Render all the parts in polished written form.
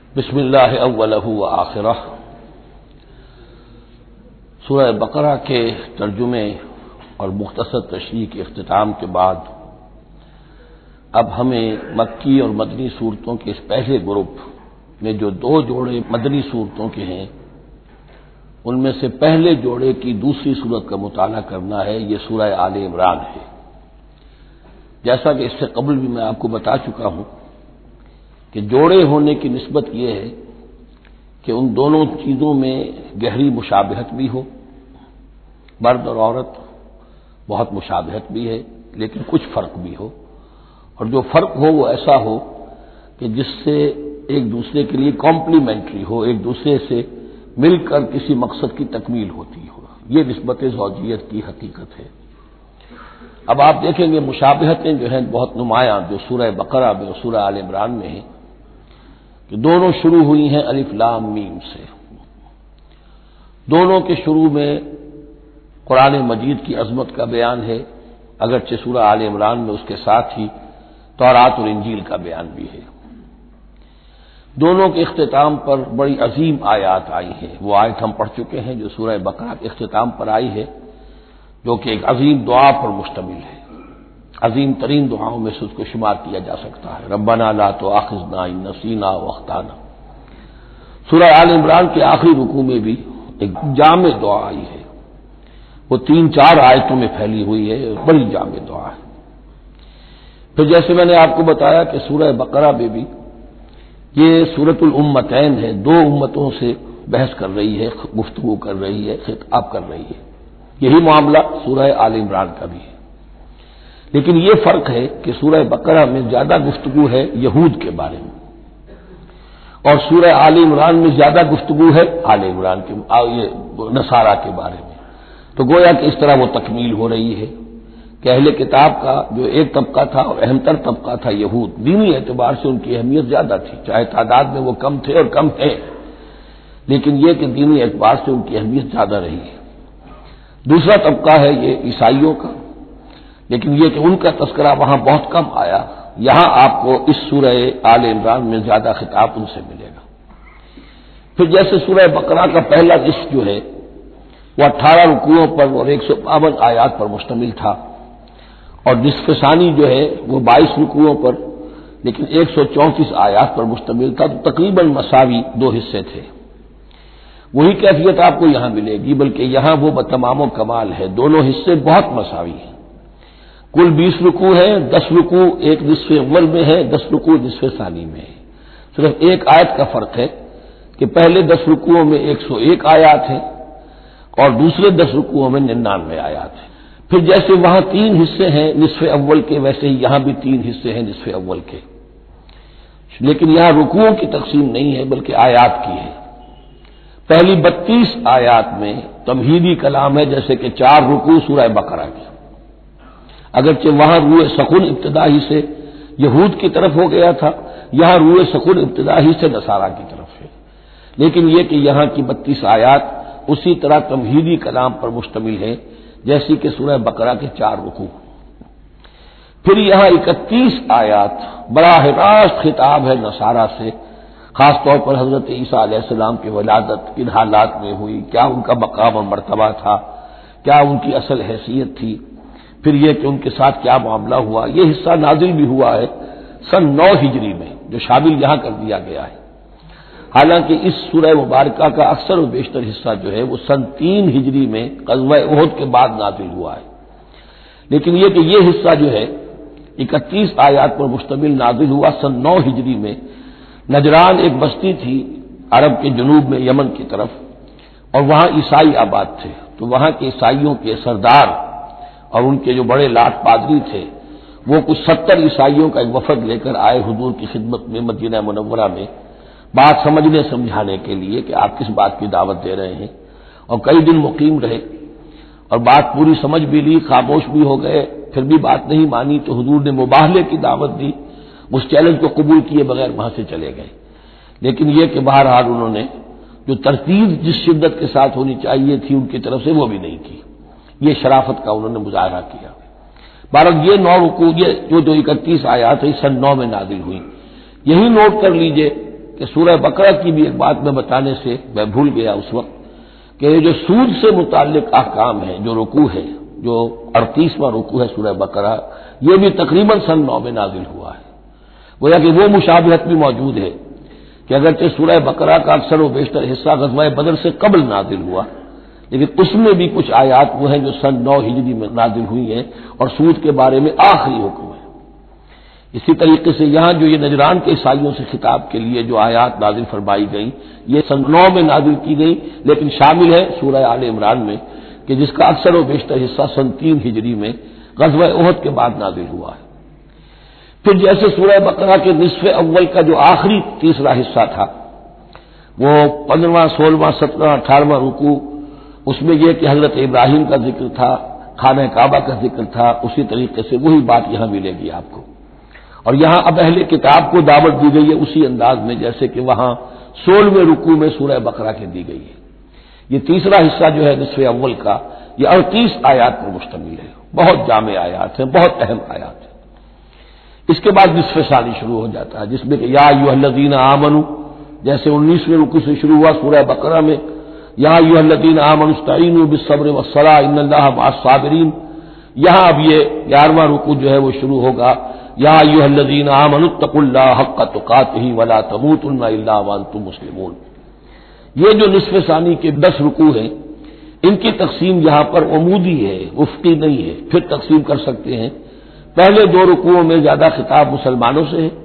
بسم اللہ اولہ و آخرہ۔ سورہ بقرہ کے ترجمے اور مختصر تشریح کے اختتام کے بعد اب ہمیں مکی اور مدنی صورتوں کے اس پہلے گروپ میں جو دو جوڑے مدنی صورتوں کے ہیں ان میں سے پہلے جوڑے کی دوسری صورت کا مطالعہ کرنا ہے۔ یہ سورہ آل عمران ہے۔ جیسا کہ اس سے قبل بھی میں آپ کو بتا چکا ہوں کہ جوڑے ہونے کی نسبت یہ ہے کہ ان دونوں چیزوں میں گہری مشابہت بھی ہو، مرد اور عورت بہت مشابہت بھی ہے لیکن کچھ فرق بھی ہو، اور جو فرق ہو وہ ایسا ہو کہ جس سے ایک دوسرے کے لیے کمپلیمنٹری ہو، ایک دوسرے سے مل کر کسی مقصد کی تکمیل ہوتی ہو۔ یہ نسبت زوجیت کی حقیقت ہے۔ اب آپ دیکھیں گے مشابہتیں جو ہیں بہت نمایاں جو سورہ بقرہ میں اور سورہ آل عمران میں ہیں کہ دونوں شروع ہوئی ہیں الف لام میم سے۔ دونوں کے شروع میں قرآن مجید کی عظمت کا بیان ہے، اگرچہ سورہ آل عمران میں اس کے ساتھ ہی تورات اور انجیل کا بیان بھی ہے۔ دونوں کے اختتام پر بڑی عظیم آیات آئی ہیں۔ وہ آیت ہم پڑھ چکے ہیں جو سورہ بقرہ کے اختتام پر آئی ہے، جو کہ ایک عظیم دعا پر مشتمل ہے۔ عظیم ترین دعاؤں میں سے اس کو شمار کیا جا سکتا ہے، ربنا لا تؤاخذنا ان نسینا واخطانا۔ سورہ آل عمران کے آخری رکوع میں بھی ایک جامع دعا آئی ہے، وہ 3-4 آیتوں میں پھیلی ہوئی ہے، بڑی جامع دعا ہے۔ پھر جیسے میں نے آپ کو بتایا کہ سورہ بقرہ میں بھی یہ سورۃ الامتین ہے، دو امتوں سے بحث کر رہی ہے، گفتگو کر رہی ہے، خطاب کر رہی ہے۔ یہی معاملہ سورہ آل عمران کا بھی ہے، لیکن یہ فرق ہے کہ سورہ بقرہ میں زیادہ گفتگو ہے یہود کے بارے میں، اور سورہ آل عمران میں زیادہ گفتگو ہے آل عمران کے نصارہ کے بارے میں۔ تو گویا کہ اس طرح وہ تکمیل ہو رہی ہے کہ اہل کتاب کا جو ایک طبقہ تھا اور اہم تر طبقہ تھا یہود، دینی اعتبار سے ان کی اہمیت زیادہ تھی، چاہے تعداد میں وہ کم تھے اور کم ہیں، لیکن یہ کہ دینی اعتبار سے ان کی اہمیت زیادہ رہی ہے۔ دوسرا طبقہ ہے یہ عیسائیوں کا، لیکن یہ کہ ان کا تذکرہ وہاں بہت کم آیا، یہاں آپ کو اس سورہ آل عمران میں زیادہ خطاب ان سے ملے گا۔ پھر جیسے سورہ بقرہ کا پہلا نصف جو ہے وہ 18 رکوعوں پر اور 152 آیات پر مشتمل تھا، اور نصف ثانی جو ہے وہ 22 رکوعوں پر لیکن 134 آیات پر مشتمل تھا، تو تقریباً مساوی دو حصے تھے۔ وہی کیفیت آپ کو یہاں ملے گی، بلکہ یہاں وہ بتمام و کمال ہے، دونوں حصے بہت مساوی ہیں۔ کل 20 رکوع ہے، 10 رکوع ایک نصف اول میں ہے، 10 رکوع نصف ثانی میں ہے۔ صرف ایک آیت کا فرق ہے کہ پہلے 10 رکوعوں میں 101 آیات ہیں اور دوسرے 10 رکوعوں میں 99 آیات ہیں۔ پھر جیسے وہاں 3 حصے ہیں نصف اول کے، ویسے ہی یہاں بھی 3 حصے ہیں نصف اول کے، لیکن یہاں رکوعوں کی تقسیم نہیں ہے بلکہ آیات کی ہے۔ پہلی 32 آیات میں تمہیدی کلام ہے، جیسے کہ 4 رکوع سورہ بقرہ کی، اگرچہ وہاں روح سکون ابتدا ہی سے یہود کی طرف ہو گیا تھا، یہاں روح سکون ابتدا ہی سے نصارہ کی طرف ہے، لیکن یہ کہ یہاں کی 32 آیات اسی طرح تمہیدی کلام پر مشتمل ہے جیسی کہ سورہ بقرہ کے 4 رکوع۔ پھر یہاں 31 آیات براہ راست خطاب ہے نصارہ سے، خاص طور پر حضرت عیسیٰ علیہ السلام کی ولادت کن حالات میں ہوئی، کیا ان کا مقام اور مرتبہ تھا، کیا ان کی اصل حیثیت تھی، پھر یہ کہ ان کے ساتھ کیا معاملہ ہوا۔ یہ حصہ نازل بھی ہوا ہے سن 9 ہجری میں، جو شامل یہاں کر دیا گیا ہے، حالانکہ اس سورہ مبارکہ کا اکثر و بیشتر حصہ جو ہے وہ سن 3 ہجری میں غزوہ احد کے بعد نازل ہوا ہے، لیکن یہ کہ یہ حصہ جو ہے 31 آیات پر مشتمل نازل ہوا سن 9 ہجری میں۔ نجران ایک بستی تھی عرب کے جنوب میں یمن کی طرف، اور وہاں عیسائی آباد تھے، تو وہاں کے عیسائیوں کے سردار اور ان کے جو بڑے لاٹ پادری تھے وہ کچھ 70 عیسائیوں کا ایک وفد لے کر آئے حضور کی خدمت میں مدینہ منورہ میں، بات سمجھنے سمجھانے کے لیے کہ آپ کس بات کی دعوت دے رہے ہیں، اور کئی دن مقیم رہے اور بات پوری سمجھ بھی لی، خاموش بھی ہو گئے، پھر بھی بات نہیں مانی تو حضور نے مباہلے کی دعوت دی، اس چیلنج کو قبول کیے بغیر وہاں سے چلے گئے۔ لیکن یہ کہ بہرحال انہوں نے جو ترتیب جس شدت کے ساتھ ہونی چاہیے تھی ان کی طرف سے وہ بھی نہیں کی، یہ شرافت کا انہوں نے مظاہرہ کیا۔ بہرحال یہ 9 رکوع، یہ جو 31 آیات ہے سن 9 میں نازل ہوئی۔ یہی نوٹ کر لیجئے کہ سورہ بقرہ کی بھی ایک بات میں بتانے سے میں بھول گیا اس وقت کہ یہ جو سود سے متعلق احکام ہیں، جو رکوع ہے، جو 38واں رکوع ہے سورہ بقرہ، یہ بھی تقریباً سن 9 میں نازل ہوا ہے۔ گویا کہ وہ مشابہت بھی موجود ہے کہ اگرچہ سورہ بقرہ کا اکثر و بیشتر حصہ غزوہ بدر سے قبل نازل ہوا، لیکن اس میں بھی کچھ آیات وہ ہیں جو سن 9 ہجری میں نازل ہوئی ہیں اور سود کے بارے میں آخری حکم ہے۔ اسی طریقے سے یہاں جو یہ نجران کے عیسائیوں سے خطاب کے لیے جو آیات نازل فرمائی گئیں، یہ سن 9 میں نازل کی گئی، لیکن شامل ہے سورہ آل عمران میں کہ جس کا اکثر و بیشتر حصہ سن 3 ہجری میں غزوہ احد کے بعد نازل ہوا ہے۔ پھر جیسے سورہ بقرہ کے نصف اول کا جو آخری تیسرا حصہ تھا، وہ 15واں، 16واں، 17واں، 18واں رکوع، اس میں یہ کہ حضرت ابراہیم کا ذکر تھا، خانہ کعبہ کا ذکر تھا، اسی طریقے سے وہی بات یہاں ملے گی آپ کو۔ اور یہاں اب اہل کتاب کو دعوت دی گئی ہے اسی انداز میں جیسے کہ وہاں 16ویں رکوع میں سورہ بقرہ کے دی گئی ہے۔ یہ تیسرا حصہ جو ہے نصف اول کا، یہ 38 آیات پر مشتمل ہے، بہت جامع آیات ہیں، بہت اہم آیات ہیں۔ اس کے بعد نصف ثانی شروع ہو جاتا ہے جس میں کہ یا ایھا الذین آمنوا، جیسے 19ویں رکوع سے شروع ہوا سورہ بقرہ میں یا ایھا الذین آمنوا استعینوا بالصبر والصلاۃ ان اللہ مع الصابرین، یہاں اب یہ 11واں رکوع جو ہے وہ شروع ہوگا یا ایھا الذین آمنوا اتقوا اللہ حق تقاتہ ولا تموتن الا وانتم مسلمون۔ یہ جو نصف ثانی کے 10 رکوع ہیں، ان کی تقسیم یہاں پر عمودی ہے، افقی نہیں ہے۔ پھر تقسیم کر سکتے ہیں، پہلے 2 رکوعوں میں زیادہ خطاب مسلمانوں سے ہے،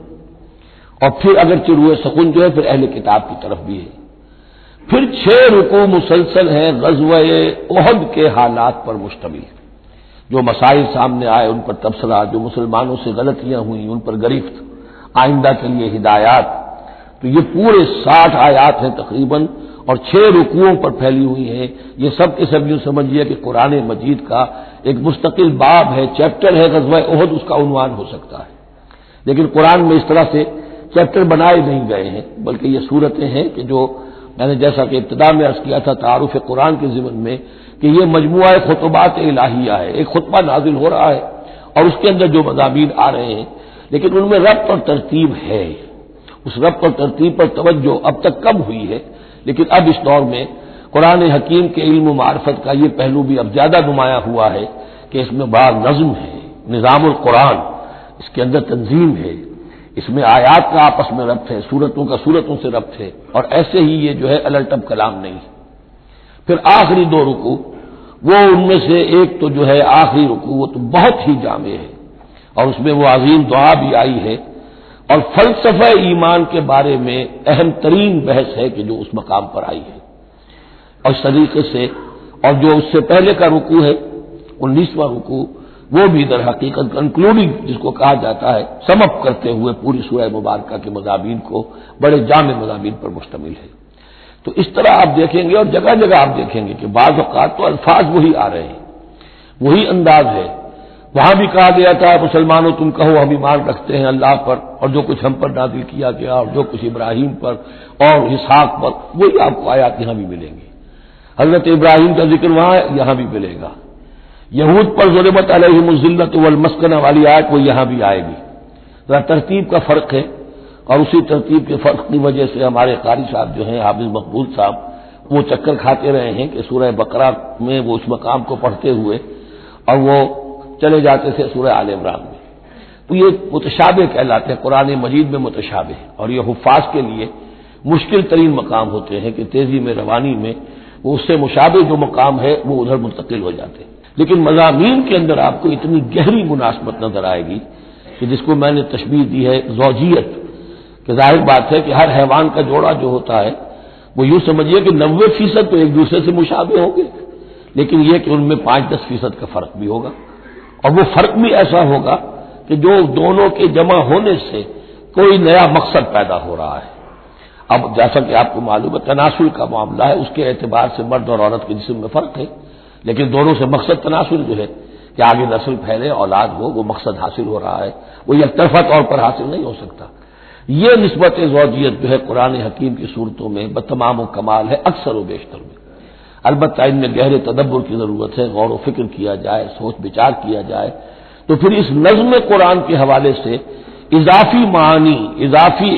اور پھر اگرچہ روئے سخن جو ہے پھر اہل کتاب کی طرف بھی ہے۔ پھر 6 رکوع مسلسل ہیں غزوہ احد کے حالات پر مشتمل، جو مسائل سامنے آئے ان پر تبصرہ، جو مسلمانوں سے غلطیاں ہوئیں ان پر گرفت، آئندہ کے لیے ہدایات۔ تو یہ پورے 60 آیات ہیں تقریباً اور 6 رکوعوں پر پھیلی ہوئی ہیں۔ یہ سب کے سب یوں سمجھیے کہ قرآن مجید کا ایک مستقل باب ہے، چیپٹر ہے غزوہ احد، اس کا عنوان ہو سکتا ہے، لیکن قرآن میں اس طرح سے چیپٹر بنائے نہیں گئے ہیں، بلکہ یہ صورتیں ہیں کہ جو میں نے جیسا کہ ابتدا میں عرض کیا تھا تعارف قرآن کے ضمن میں کہ یہ مجموعہ خطبات الہیہ ہے، ایک خطبہ نازل ہو رہا ہے اور اس کے اندر جو مضامین آ رہے ہیں، لیکن ان میں ربط اور ترتیب ہے۔ اس ربط اور ترتیب پر توجہ اب تک کم ہوئی ہے، لیکن اب اس دور میں قرآن حکیم کے علم و معرفت کا یہ پہلو بھی اب زیادہ نمایاں ہوا ہے کہ اس میں بڑا نظم ہے، نظام القرآن، اس کے اندر تنظیم ہے، اس میں آیات کا آپس میں ربط ہے، سورتوں کا سورتوں سے ربط ہے، اور ایسے ہی یہ جو ہے الٹب کلام نہیں ہے۔ پھر آخری 2 رکوع، وہ ان میں سے ایک تو جو ہے آخری رکوع وہ تو بہت ہی جامع ہے، اور اس میں وہ عظیم دعا بھی آئی ہے، اور فلسفہ ایمان کے بارے میں اہم ترین بحث ہے کہ جو اس مقام پر آئی ہے۔ اور اس طریقے سے اور جو اس سے پہلے کا رکوع ہے 19واں رکوع، وہ بھی در حقیقت کنکلوڈنگ جس کو کہا جاتا ہے، سم اپ کرتے ہوئے پوری سورہ مبارکہ کے مضامین کو، بڑے جامع مضامین پر مشتمل ہے۔ تو اس طرح آپ دیکھیں گے اور جگہ جگہ آپ دیکھیں گے کہ بعض اوقات تو الفاظ وہی آ رہے ہیں، وہی انداز ہے۔ وہاں بھی کہا گیا تھا مسلمانوں تم کہو ہم ایمان رکھتے ہیں اللہ پر اور جو کچھ ہم پر نازل کیا گیا اور جو کچھ ابراہیم پر اور اسحاق پر، وہی آپ کو آیات یہاں بھی ملیں گی۔ حضرت ابراہیم کا ذکر وہاں ہے، یہاں بھی ملے گا۔ یہود پر ضربت علیہم الذلۃ والمسکنہ والی آیت وہ یہاں بھی آئے گی۔ ذرا ترتیب کا فرق ہے، اور اسی ترتیب کے فرق کی وجہ سے ہمارے قاری صاحب جو ہیں حافظ مقبول صاحب، وہ چکر کھاتے رہے ہیں کہ سورہ بقرہ میں وہ اس مقام کو پڑھتے ہوئے اور وہ چلے جاتے تھے سورہ آل عمران میں۔ تو یہ متشابہ کہلاتے ہیں، قرآن مجید میں متشابہ، اور یہ حفاظ کے لیے مشکل ترین مقام ہوتے ہیں کہ تیزی میں روانی میں وہ اس سے مشابہ جو مقام ہے وہ ادھر منتقل ہو جاتے ہیں۔ لیکن مضامین کے اندر آپ کو اتنی گہری مناسبت نظر آئے گی کہ جس کو میں نے تشبیہ دی ہے زوجیت، کہ ظاہر بات ہے کہ ہر حیوان کا جوڑا جو ہوتا ہے وہ یوں سمجھیے کہ 90% تو ایک دوسرے سے مشابہ ہوں گے، لیکن یہ کہ ان میں 5-10% کا فرق بھی ہوگا، اور وہ فرق بھی ایسا ہوگا کہ جو دونوں کے جمع ہونے سے کوئی نیا مقصد پیدا ہو رہا ہے۔ اب جیسا کہ آپ کو معلوم ہے تناسل کا معاملہ ہے، اس کے اعتبار سے مرد اور عورت کے جسم میں فرق ہے، لیکن دونوں سے مقصد تناسل جو ہے کہ آگے نسل پھیلے، اولاد ہو، وہ مقصد حاصل ہو رہا ہے، وہ یک طرفہ طور پر حاصل نہیں ہو سکتا۔ یہ نسبت زوجیت جو ہے قرآن حکیم کی صورتوں میں بتمام و کمال ہے اکثر و بیشتر میں۔ البتہ ان میں گہرے تدبر کی ضرورت ہے، غور و فکر کیا جائے، سوچ بچار کیا جائے، تو پھر اس نظم قرآن کے حوالے سے اضافی معانی، اضافی علم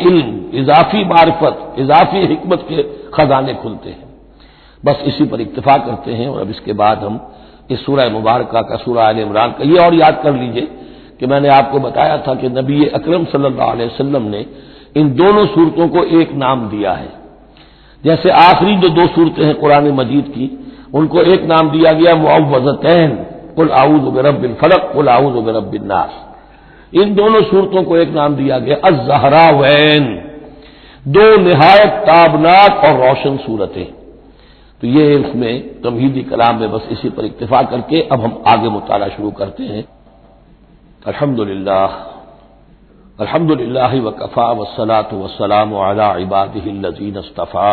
اضافی معرفت، اضافی حکمت کے خزانے کھلتے ہیں۔ بس اسی پر اکتفا کرتے ہیں، اور اب اس کے بعد ہم اس سورہ مبارکہ کا سورہ آل عمران کا یہ اور یاد کر لیجئے کہ میں نے آپ کو بتایا تھا کہ نبی اکرم صلی اللہ علیہ وسلم نے ان دونوں صورتوں کو ایک نام دیا ہے۔ جیسے آخری جو دو صورتیں ہیں قرآن مجید کی، ان کو ایک نام دیا گیا معوذتین، قل اعوذ برب الفلق، قل اعوذ برب الناس۔ ان دونوں صورتوں کو ایک نام دیا گیا الزہراوین، دو نہایت تابناک اور روشن صورتیں۔ تو یہ اس میں تمہیدی کلام میں بس اسی پر اکتفا کر کے اب ہم آگے مطالعہ شروع کرتے ہیں۔ الحمدللہ وکفی والصلاۃ والسلام علی عبادہ الذین اصطفی،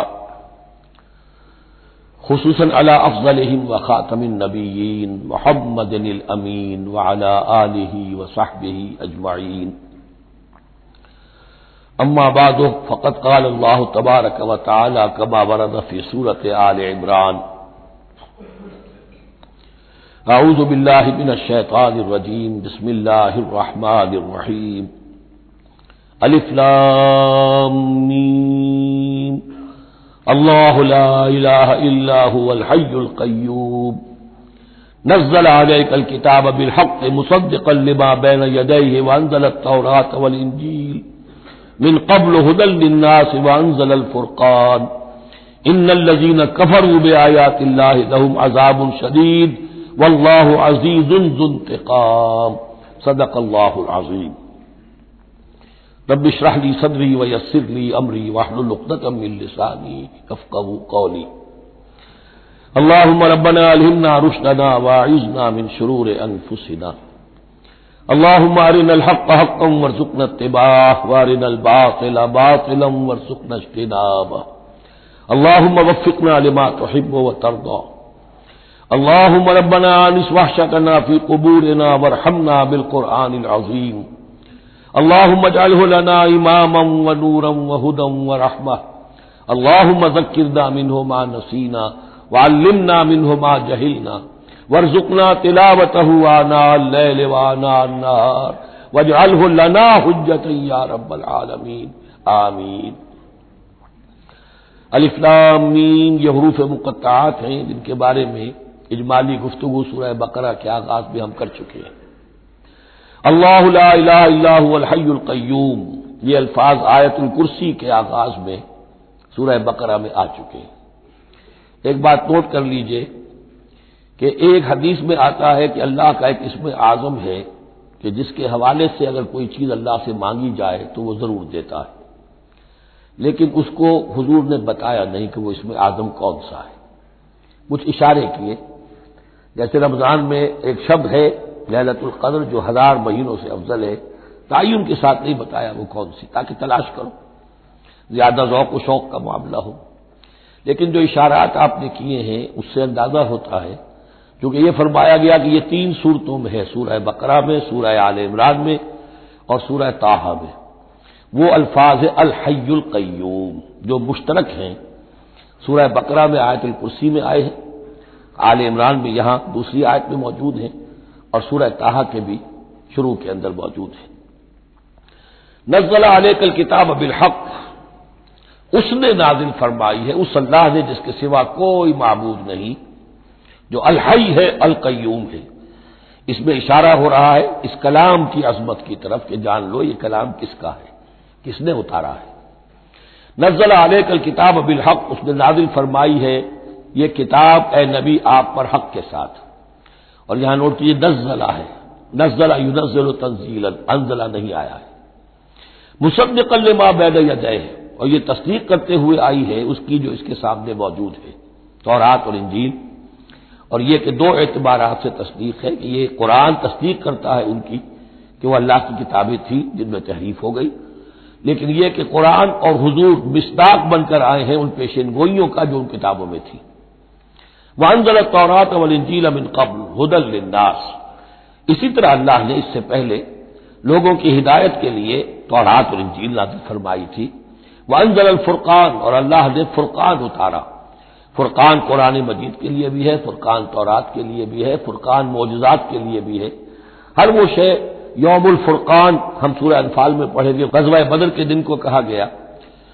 خصوصاً علی افضلہم وخاتم النبیین محمد الامین وعلی آلہ وصحبہ اجمعین۔ اما بعد فقد قال اللہ تبارک وتعالی کما ورد فی سورۃ آل عمران، اعوذ باللہ من الشیطان الرجیم، بسم اللہ الرحمن الرحیم، الف لام میم، اللہ لا الہ الا هو الحی القیوم، نزل علیک الکتاب بالحق مصدقا لما بین یدیہ وانزل التوراۃ والانجیل من قبل هدى للناس وانزل الفرقان، ان الذين كفروا بآيات الله لهم عذاب شديد والله عزيز ذو انتقام، صدق الله العظيم۔ رب اشرح لي صدري ويسر لي امري واحلل عقدة من لساني يفقهوا قولي۔ اللهم ربنا الهمنا رشدنا واعذنا من شرور انفسنا، اللهم ارنا الحق حقا وارزقنا اتباعه وارنا الباطل باطلا وارزقنا اجتنابه، اللهم وفقنا لما تحب وترضى، اللهم ربنا انس وحشتنا في قبورنا وارحمنا بالقرآن العظيم، اللهم اجعله لنا اماما ونورا وهدى ورحمة، اللهم ذكرنا منه ما نسينا وعلمنا منه ما جهلنا، وارزقنا تلاوته آناء الليل وآناء النهار واجعله لنا حجة یا رب العالمین، آمین۔ الف لام میم یہ حروف مقطعات ہیں جن کے بارے میں اجمالی گفتگو سورہ بقرہ کے آغاز میں ہم کر چکے ہیں۔ اللہ لا الہ الا هو الحی القیوم، یہ الفاظ آیت الکرسی کے آغاز میں سورہ بقرہ میں آ چکے ہیں۔ ایک بات نوٹ کر لیجئے کہ ایک حدیث میں آتا ہے کہ اللہ کا ایک اسم اعظم ہے کہ جس کے حوالے سے اگر کوئی چیز اللہ سے مانگی جائے تو وہ ضرور دیتا ہے، لیکن اس کو حضور نے بتایا نہیں کہ وہ اسم اعظم کون سا ہے۔ کچھ اشارے کیے، جیسے رمضان میں ایک شب ہے لیلۃ القدر جو 1000 مہینوں سے افضل ہے، تعین کے ساتھ نہیں بتایا وہ کون سی، تاکہ تلاش کرو، زیادہ ذوق و شوق کا معاملہ ہو۔ لیکن جو اشارات آپ نے کیے ہیں اس سے اندازہ ہوتا ہے، کیونکہ یہ فرمایا گیا کہ یہ 3 صورتوں میں ہے، سورہ بقرہ میں، سورہ آل عمران میں اور سورہ طٰہٰ میں، وہ الفاظ الحی القیوم جو مشترک ہیں، سورہ بقرہ میں آیت الکرسی میں آئے ہیں، آل عمران میں یہاں دوسری آیت میں موجود ہیں، اور سورہ طٰہٰ کے بھی شروع کے اندر موجود ہیں۔ نزل علیک الکتاب بالحق، اس نے نازل فرمائی ہے، اس اللہ نے جس کے سوا کوئی معبود نہیں، جو الحی ہے القیوم ہے۔ اس میں اشارہ ہو رہا ہے اس کلام کی عظمت کی طرف کہ جان لو یہ کلام کس کا ہے، کس نے اتارا ہے۔ نزل علیک الکتاب بالحق، اس نے نازل فرمائی ہے یہ کتاب اے نبی آپ پر حق کے ساتھ، اور یہاں نوٹ کیجیے نزلہ ہے، نزل ینزل تنزیلا، انزلہ نہیں آیا ہے، مصدقا لما بین یدیہ، اور یہ تصدیق کرتے ہوئے آئی ہے اس کی جو اس کے سامنے موجود ہے، تورات اور انجیل۔ اور یہ کہ 2 اعتبارات سے تصدیق ہے کہ یہ قرآن تصدیق کرتا ہے ان کی کہ وہ اللہ کی کتابیں تھیں جن میں تحریف ہو گئی، لیکن یہ کہ قرآن اور حضور مصداق بن کر آئے ہیں ان پیشین گوئیوں کا جو ان کتابوں میں تھی۔ وانزل التوراۃ والانجیل من قبل ھدی للناس، اسی طرح اللہ نے اس سے پہلے لوگوں کی ہدایت کے لیے تورات اور انجیل نازل فرمائی تھی۔ وانزل الفرقان، اور اللہ نے فرقان اتارا، فرقان قرآن مجید کے لیے بھی ہے، فرقان تورات کے لیے بھی ہے، فرقان معجزات کے لیے بھی ہے۔ ہر وہ شے یوم الفرقان ہم سورہ انفال میں پڑھیں گے، غزوہ بدر کے دن کو کہا گیا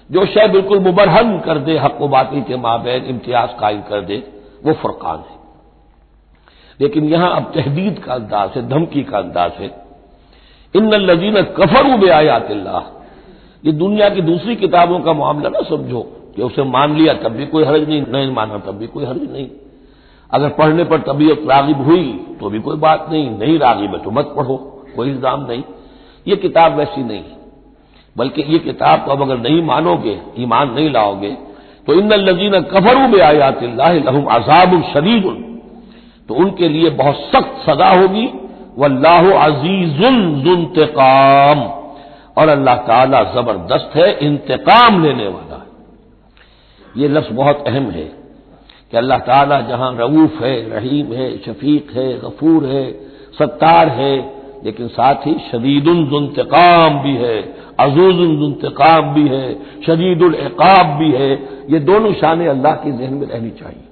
جو شے بالکل مبرہن کر دے حق و باطل کے مابین امتیاز قائم کر دے، وہ فرقان ہے۔ لیکن یہاں اب تحدید کا انداز ہے، دھمکی کا انداز ہے۔ ان الذین کفروا بآیات اللہ، یہ دنیا کی دوسری کتابوں کا معاملہ نہ سمجھو کہ اسے مان لیا تب بھی کوئی حرج نہیں، نہیں مانا تب بھی کوئی حرج نہیں، اگر پڑھنے پر طبیعت راغب ہوئی تو بھی کوئی بات نہیں، نہیں راغب ہے تو مت پڑھو، کوئی الزام نہیں۔ یہ کتاب ویسی نہیں، بلکہ یہ کتاب کو اب اگر نہیں مانو گے، ایمان نہیں لاؤ گے، تو ان الذین کفروا بآیات اللہ لہم عذاب شدید، تو ان کے لیے بہت سخت سزا ہوگی، واللہ عزیز ذو انتقام، اور اللہ تعالی زبردست ہے، انتقام لینے والا ہے۔ یہ لفظ بہت اہم ہے کہ اللہ تعالی جہاں رؤوف ہے، رحیم ہے، شفیق ہے، غفور ہے، ستار ہے، لیکن ساتھ ہی شدید ذو انتقام بھی ہے، عزوز ذو انتقام بھی ہے، شدید العقاب بھی ہے۔ یہ دونوں شانیں اللہ کی ذہن میں رہنی چاہیے۔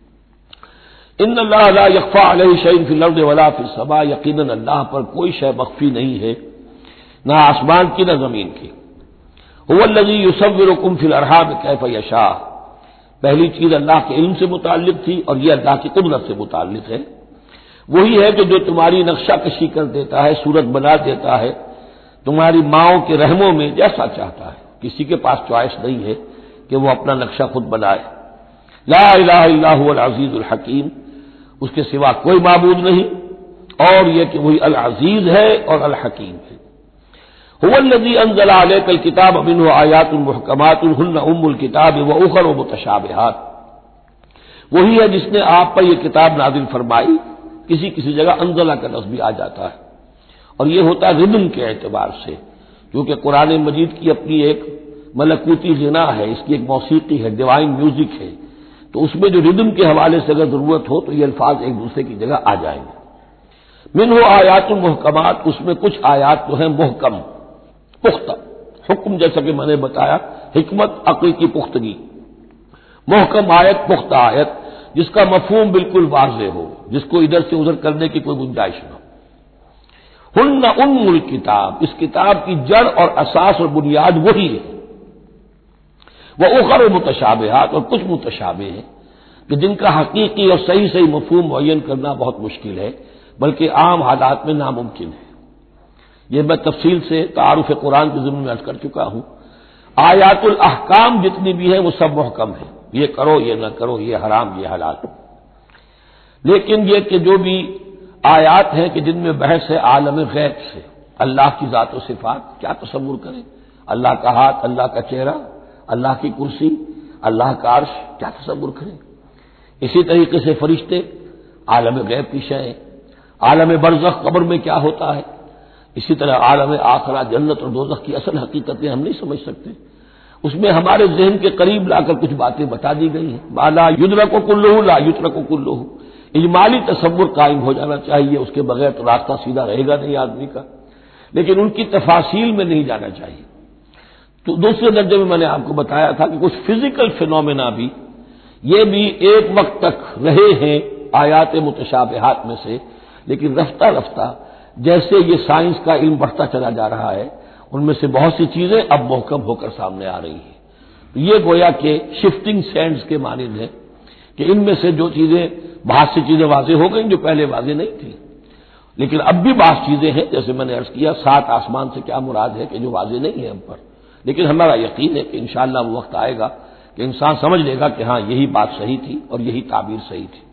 ان اللہ لا یخفی علیہ شیء فی الارض ولا فی السماء، یقیناً اللہ پر کوئی شے مخفی نہیں ہے، نہ آسمان کی نہ زمین کی۔ هو الذی یصورکم فی الارحام کیف یشاء، پہلی چیز اللہ کے علم سے متعلق تھی، اور یہ اللہ کی قدرت سے متعلق ہے۔ وہی ہے کہ جو تمہاری نقشہ کشی کر دیتا ہے، صورت بنا دیتا ہے تمہاری ماؤں کے رحموں میں جیسا چاہتا ہے، کسی کے پاس چوائس نہیں ہے کہ وہ اپنا نقشہ خود بنائے۔ لا الہ الا هو العزیز الحکیم، اس کے سوا کوئی معبود نہیں، اور یہ کہ وہی العزیز ہے اور الحکیم ہے۔ هو الذی انزل علیک الکتاب منہ آیات محکمات ہن ام الکتاب واخر متشابہات، وہی ہے جس نے آپ پر یہ کتاب نازل فرمائی، کسی کسی جگہ انزلہ کا لفظ بھی آ جاتا ہے، اور یہ ہوتا ہے ردم کے اعتبار سے، کیونکہ قرآن مجید کی اپنی ایک ملکوتی غنا ہے، اس کی ایک موسیقی ہے، ڈیوائن میوزک ہے، تو اس میں جو ردم کے حوالے سے اگر ضرورت ہو تو یہ الفاظ ایک دوسرے کی جگہ آ جائیں گے۔ منہ آیات محکمات، اس میں کچھ آیات جو ہیں محکم، پختہ، حکم جیسا کہ میں نے بتایا، حکمت عقل کی پختگی، محکم آیت، پختہ آیت، جس کا مفہوم بالکل واضح ہو، جس کو ادھر سے ادھر کرنے کی کوئی گنجائش نہ ہو۔ ہن ام الکتاب، اس کتاب کی جڑ اور اساس اور بنیاد وہی ہے۔ وہ اخر متشابہات، اور کچھ متشابہ ہیں کہ جن کا حقیقی اور صحیح صحیح مفہوم معین کرنا بہت مشکل ہے، بلکہ عام حالات میں ناممکن ہے۔ یہ میں تفصیل سے تعارف قرآن کے ضمن میں عرض کر چکا ہوں۔ آیات الاحکام جتنی بھی ہیں وہ سب محکم ہیں، یہ کرو یہ نہ کرو، یہ حرام یہ حلال۔ لیکن یہ کہ جو بھی آیات ہیں کہ جن میں بحث ہے عالم غیب سے، اللہ کی ذات و صفات، کیا تصور کریں، اللہ کا ہاتھ، اللہ کا چہرہ، اللہ کی کرسی، اللہ کا عرش، کیا تصور کریں۔ اسی طریقے سے فرشتے، عالم غیب کی شے، عالم برزخ قبر میں کیا ہوتا ہے، اسی طرح عالم آخرہ جنت اور دوزخ کی اصل حقیقتیں ہم نہیں سمجھ سکتے، اس میں ہمارے ذہن کے قریب لا کر کچھ باتیں بتا دی گئی ہیں۔ ما لا یدرک کلہ لا یترک کلہ، اجمالی تصور قائم ہو جانا چاہیے، اس کے بغیر تو راستہ سیدھا رہے گا نہیں آدمی کا، لیکن ان کی تفاصیل میں نہیں جانا چاہیے۔ تو دوسرے درجے میں نے آپ کو بتایا تھا کہ کچھ فزیکل فینومینا بھی، یہ بھی ایک وقت تک رہے ہیں آیات متشابہات میں سے، لیکن رفتہ رفتہ جیسے یہ سائنس کا علم بڑھتا چلا جا رہا ہے، ان میں سے بہت سی چیزیں اب محکم ہو کر سامنے آ رہی ہیں۔ تو یہ گویا کہ شفٹنگ سینڈز کے مانند ہے کہ ان میں سے جو چیزیں، بہت سی چیزیں واضح ہو گئیں جو پہلے واضح نہیں تھیں، لیکن اب بھی بعض چیزیں ہیں، جیسے میں نے عرض کیا، 7 آسمان سے کیا مراد ہے کہ جو واضح نہیں ہے ہم پر، لیکن ہمارا یقین ہے کہ انشاءاللہ وہ وقت آئے گا کہ انسان سمجھ لے گا کہ ہاں یہی بات صحیح تھی اور یہی تعبیر صحیح تھی۔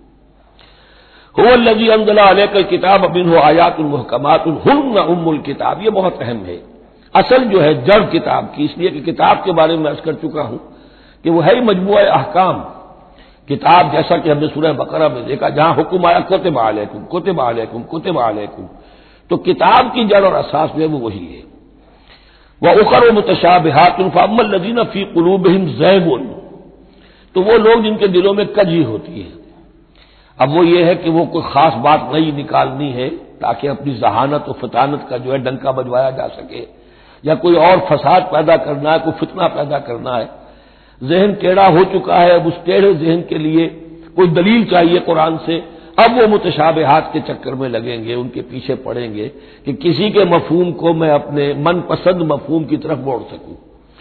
هو الذی انزل علیک الکتاب منہ آیات محکمات ہن ام الکتاب، یہ بہت اہم ہے، اصل جو ہے جڑ کتاب کی، اس لیے کہ کتاب کے بارے میں عرض کر چکا ہوں کہ وہ ہے مجموعہ احکام۔ کتاب جیسا کہ ہم نے سورہ بقرہ میں دیکھا، جہاں حکم آیا کتب علیکم کتب علیکم کتب علیکم، تو کتاب کی جڑ اور اساس جو ہے وہ وہی ہے۔ وَأُخَرُ مُتَشَابِهَاتٌ فَأَمَّا الَّذِينَ فِي قُلُوبِهِمْ زَيْغٌ، تو وہ لوگ جن کے دلوں میں کجی ہوتی ہے، اب وہ یہ ہے کہ وہ کوئی خاص بات نہیں نکالنی ہے تاکہ اپنی ذہانت و فطانت کا جو ہے ڈنکا بجوایا جا سکے، یا کوئی اور فساد پیدا کرنا ہے، کوئی فتنہ پیدا کرنا ہے، ذہن ٹیڑھا ہو چکا ہے، اب اس ٹیڑھے ذہن کے لیے کوئی دلیل چاہیے قرآن سے، اب وہ متشابہات کے چکر میں لگیں گے، ان کے پیچھے پڑیں گے کہ کسی کے مفہوم کو میں اپنے من پسند مفہوم کی طرف موڑ سکوں۔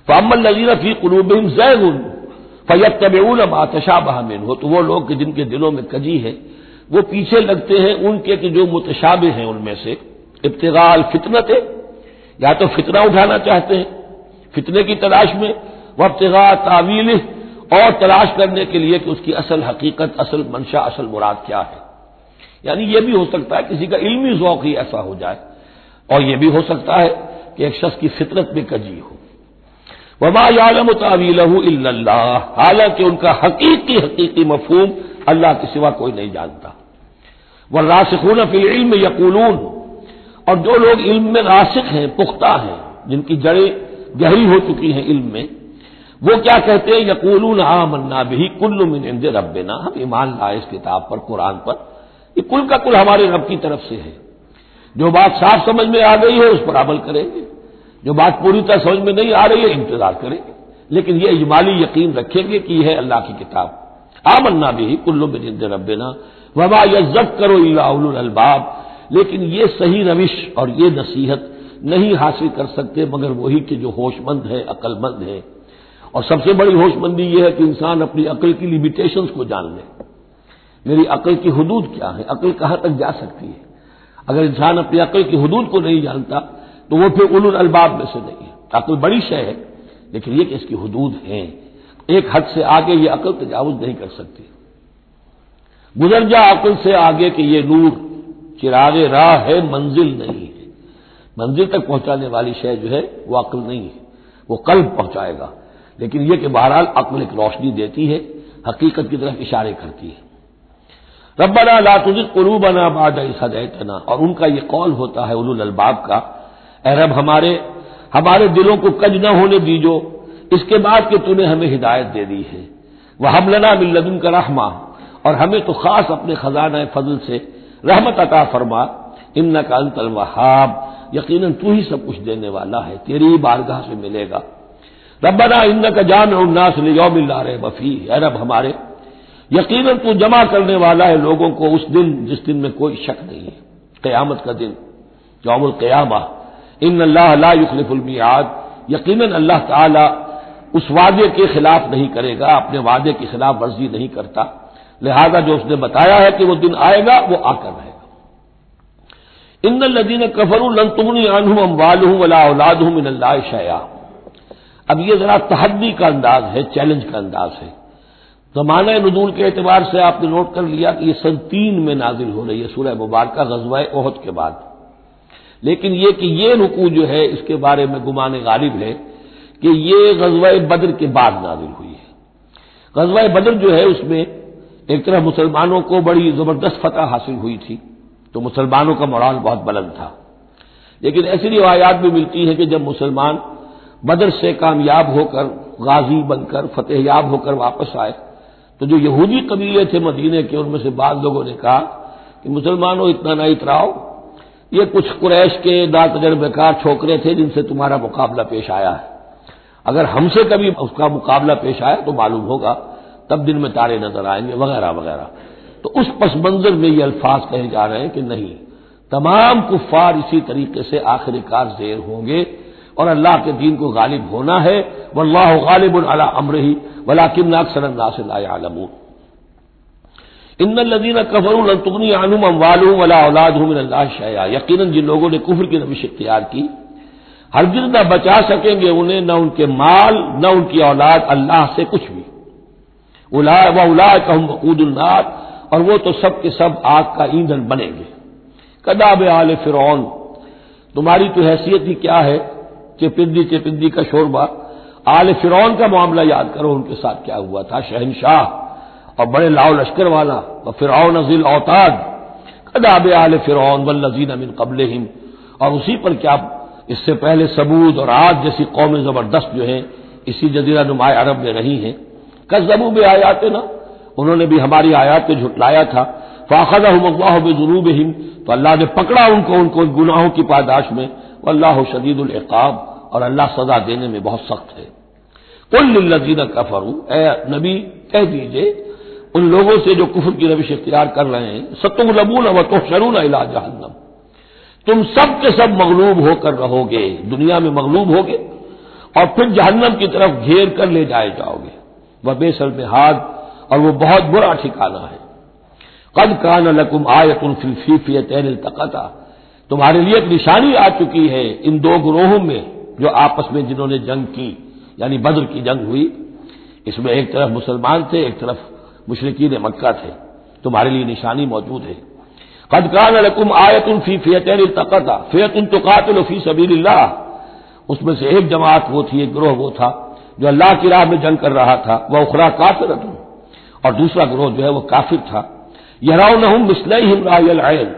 فاما الذین فی قلوبہم زیغ فیتبعون ما تشابہ منہ، تو وہ لوگ کہ جن کے دلوں میں کجی ہے وہ پیچھے لگتے ہیں ان کے کہ جو متشابہ ہیں ان میں سے، ابتغاء الفتنۃ، یا تو فتنہ اٹھانا چاہتے ہیں فتنے کی تلاش میں، وابتغاء تاویلہ، اور تلاش کرنے کے لیے کہ اس کی اصل حقیقت، اصل منشا، اصل مراد کیا ہے۔ یعنی یہ بھی ہو سکتا ہے کسی کا علمی ذوق ہی ایسا ہو جائے، اور یہ بھی ہو سکتا ہے کہ ایک شخص کی فطرت میں کجی ہو۔ وما یعلم تاویلہ الا اللہ، حالانکہ ان کا حقیقی مفہوم اللہ کے سوا کوئی نہیں جانتا۔ والراسخون فی العلم یقولون، اور جو لوگ علم میں راسخ ہیں، پختہ ہیں، جن کی جڑیں گہری ہو چکی ہیں علم میں، وہ کیا کہتے ہیں؟ یقولون آمنا بہ کل من عند ربنا، ہم ایمان لائے اس کتاب پر، قرآن پر، یہ کل کا کل ہمارے رب کی طرف سے ہے۔ جو بات صاف سمجھ میں آ گئی ہے اس پر عمل کریں گے، جو بات پوری طرح سمجھ میں نہیں آ رہی ہے انتظار کریں گے، لیکن یہ اجمالی یقین رکھیں گے کہ یہ ہے اللہ کی کتاب۔ آمنا بہ کل من عند ربنا وما یذکر الا اولو الالباب، لیکن یہ صحیح روش اور یہ نصیحت نہیں حاصل کر سکتے مگر وہی کہ جو ہوش مند ہے، عقل مند ہے۔ اور سب سے بڑی ہوش مندی یہ ہے کہ انسان اپنی عقل کی لیمیٹیشنز کو جان لے، میری عقل کی حدود کیا ہے، عقل کہاں تک جا سکتی ہے۔ اگر انسان اپنی عقل کی حدود کو نہیں جانتا تو وہ پھر اولو الالباب میں سے نہیں ہے۔ عقل بڑی شے ہے لیکن یہ کہ اس کی حدود ہیں، ایک حد سے آگے یہ عقل تجاوز نہیں کر سکتی۔ گزر جا عقل سے آگے کہ یہ نور چراغ راہ ہے، منزل نہیں ہے۔ منزل تک پہنچانے والی شے جو ہے وہ عقل نہیں ہے، وہ قلب پہنچائے گا، لیکن یہ کہ بہرحال عقل ایک روشنی دیتی ہے، حقیقت کی طرف اشارے کرتی ہے۔ ربنا لا تزغ قلوبنا بعد إذ هديتنا، اور ان کا یہ قول ہوتا ہے اولو الالباب کا، اے رب ہمارے دلوں کو کج نہ ہونے دیجو اس کے بعد کہ تو نے ہمیں ہدایت دے دی ہے۔ وہب لنا من لدنک رحمہ، اور ہمیں تو خاص اپنے خزانہ فضل سے رحمت عطا فرما، انک انت الوہاب، یقیناً تو ہی سب کچھ دینے والا ہے، تیری بارگاہ سے ملے گا۔ ربنا انک جامع الناس لیوم لا ریب فیہ، اے رب ہمارے یقیناً تو جمع کرنے والا ہے لوگوں کو اس دن جس دن میں کوئی شک نہیں ہے، قیامت کا دن، یوم القیامہ۔ ان اللہ لا یخلف المیعاد، یقیناً اللہ تعالی اس وعدے کے خلاف نہیں کرے گا، اپنے وعدے کی خلاف ورزی نہیں کرتا، لہذا جو اس نے بتایا ہے کہ وہ دن آئے گا وہ آ کر رہے گا۔ ان الذین کفروا لن تغنی عنہم اموالہم ولا اولادہم من اللہ شیئا، اب یہ ذرا تحدی کا انداز ہے، چیلنج کا انداز ہے۔ زمانہ نزول کے اعتبار سے آپ نے نوٹ کر لیا کہ یہ سن 3 میں نازل ہو رہی ہے سورہ مبارکہ غزوہ احد کے بعد، لیکن یہ کہ یہ رکوع جو ہے اس کے بارے میں گمان غالب ہے کہ یہ غزوہ بدر کے بعد نازل ہوئی ہے۔ غزوہ بدر جو ہے اس میں ایک طرح مسلمانوں کو بڑی زبردست فتح حاصل ہوئی تھی، تو مسلمانوں کا مورال بہت بلند تھا، لیکن ایسی روایات بھی ملتی ہیں کہ جب مسلمان بدر سے کامیاب ہو کر، غازی بن کر، فتح یاب ہو کر واپس آئے تو جو یہودی قبیلے تھے مدینے کے، ان میں سے بعض لوگوں نے کہا کہ مسلمانوں اتنا نہ اتراؤ، یہ کچھ قریش کے ناتجربہ کار چھوکرے تھے جن سے تمہارا مقابلہ پیش آیا ہے، اگر ہم سے کبھی اس کا مقابلہ پیش آیا تو معلوم ہوگا، تب دن میں تارے نظر آئیں گے وغیرہ وغیرہ۔ تو اس پس منظر میں یہ الفاظ کہے جا رہے ہیں کہ نہیں، تمام کفار اسی طریقے سے آخر کار زیر ہوں گے اور اللہ کے دین کو غالب ہونا ہے، واللہ غالب علی امرہ ولکن اکثر الناس لا یعلمون۔ ان الذین کفروا لن تغنی عنہم اموالہم ولا اولادہم من اللہ شیئا، یقیناً جن لوگوں نے کفر کی روش اختیار کی ہرگز نہ بچا سکیں گے انہیں، نہ ان کے مال نہ ان کی اولاد اللہ سے کچھ بھی۔ اولئک هم وقود النار، اور وہ تو سب کے سب آگ کا ایندھن بنیں گے۔ کداب آل فرعون، تمہاری تو حیثیت ہی کیا ہے، چپندی کا شوربہ۔ آل فرعون کا معاملہ یاد کرو، ان کے ساتھ کیا ہوا تھا، شہنشاہ اور بڑے لاؤ لشکر والا، وفرعون ذی الاوتاد، کداب آل فرعون والذین من قبلہم، اور اسی پر کیا اس سے پہلے ثمود اور عاد جیسی قومیں زبردست جو ہیں اسی جزیرہ نما عرب میں رہی ہیں، کذبوا بآیاتنا، انہوں نے بھی ہماری آیات کو جھٹلایا تھا، فاخذہم اللہ بذنوبہم، تو اللہ نے پکڑا ان کو گناہوں کی پاداش میں، واللہ شدید العقاب، اور اللہ سزا دینے میں بہت سخت ہے۔ قل للذین کفروا، اے نبی کہہ دیجئے ان لوگوں سے جو کفر کی روش اختیار کر رہے ہیں، ستغلبون وتحشرون الی جہنم، تم سب کے سب مغلوب ہو کر رہو گے، دنیا میں مغلوب ہوگے اور پھر جہنم کی طرف گھیر کر لے جائے جاؤ گے، وبئس المہاد، اور وہ بہت برا ٹھکانہ ہے۔ قد کان لکم آیۃ فی الفیفیتین التقطا، تمہارے لیے ایک نشانی آ چکی ہے ان دو گروہوں میں جو آپس میں جنہوں نے جنگ کی، یعنی بدر کی جنگ ہوئی، اس میں ایک طرف مسلمان تھے، ایک طرف مشرکین مکہ تھے، تمہارے لیے نشانی موجود ہے۔ قد کان لکم آیۃ فی فیتین التقطا فیۃ تقاتل فی سبیل اللہ، اس میں سے ایک جماعت وہ تھی، ایک گروہ وہ تھا جو اللہ کی راہ میں جنگ کر رہا تھا، وہ اخری کافرۃ، اور دوسرا گروہ جو ہے وہ کافر تھا۔ یرونہم مثلیہم رأی العین،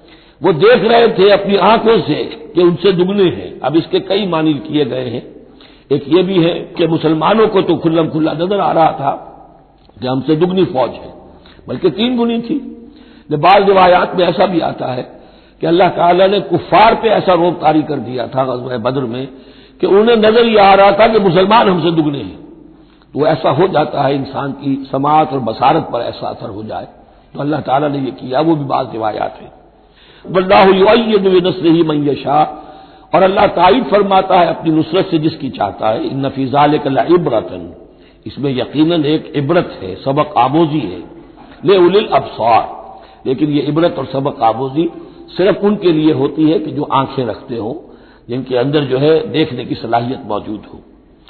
وہ دیکھ رہے تھے اپنی آنکھوں سے کہ ان سے دگنے ہیں۔ اب اس کے کئی معنی کیے گئے ہیں، ایک یہ بھی ہے کہ مسلمانوں کو تو کھلم کھلا نظر آ رہا تھا کہ ہم سے دگنی فوج ہے، بلکہ 3 گنی تھی۔ بعض روایات میں ایسا بھی آتا ہے کہ اللہ تعالیٰ نے کفار پہ ایسا روب طاری کر دیا تھا غزوہ بدر میں کہ انہیں نظر یہ آ رہا تھا کہ مسلمان ہم سے دگنے ہیں۔ تو ایسا ہو جاتا ہے، انسان کی سماعت اور بصارت پر ایسا اثر ہو جائے، تو اللہ تعالیٰ نے یہ کیا، وہ بھی بعض روایات ہیں۔ واللہ یؤید بنصرہ من یشاء، اور اللہ تائید فرماتا ہے اپنی نصرت سے جس کی چاہتا ہے۔ ان فی ذلک لعبرۃ، اس میں یقیناً ایک عبرت ہے، سبق آموزی ہے، لأولی الابصار، لیکن یہ عبرت اور سبق آموزی صرف ان کے لیے ہوتی ہے کہ جو آنکھیں رکھتے ہوں، جن کے اندر جو ہے دیکھنے کی صلاحیت موجود ہو۔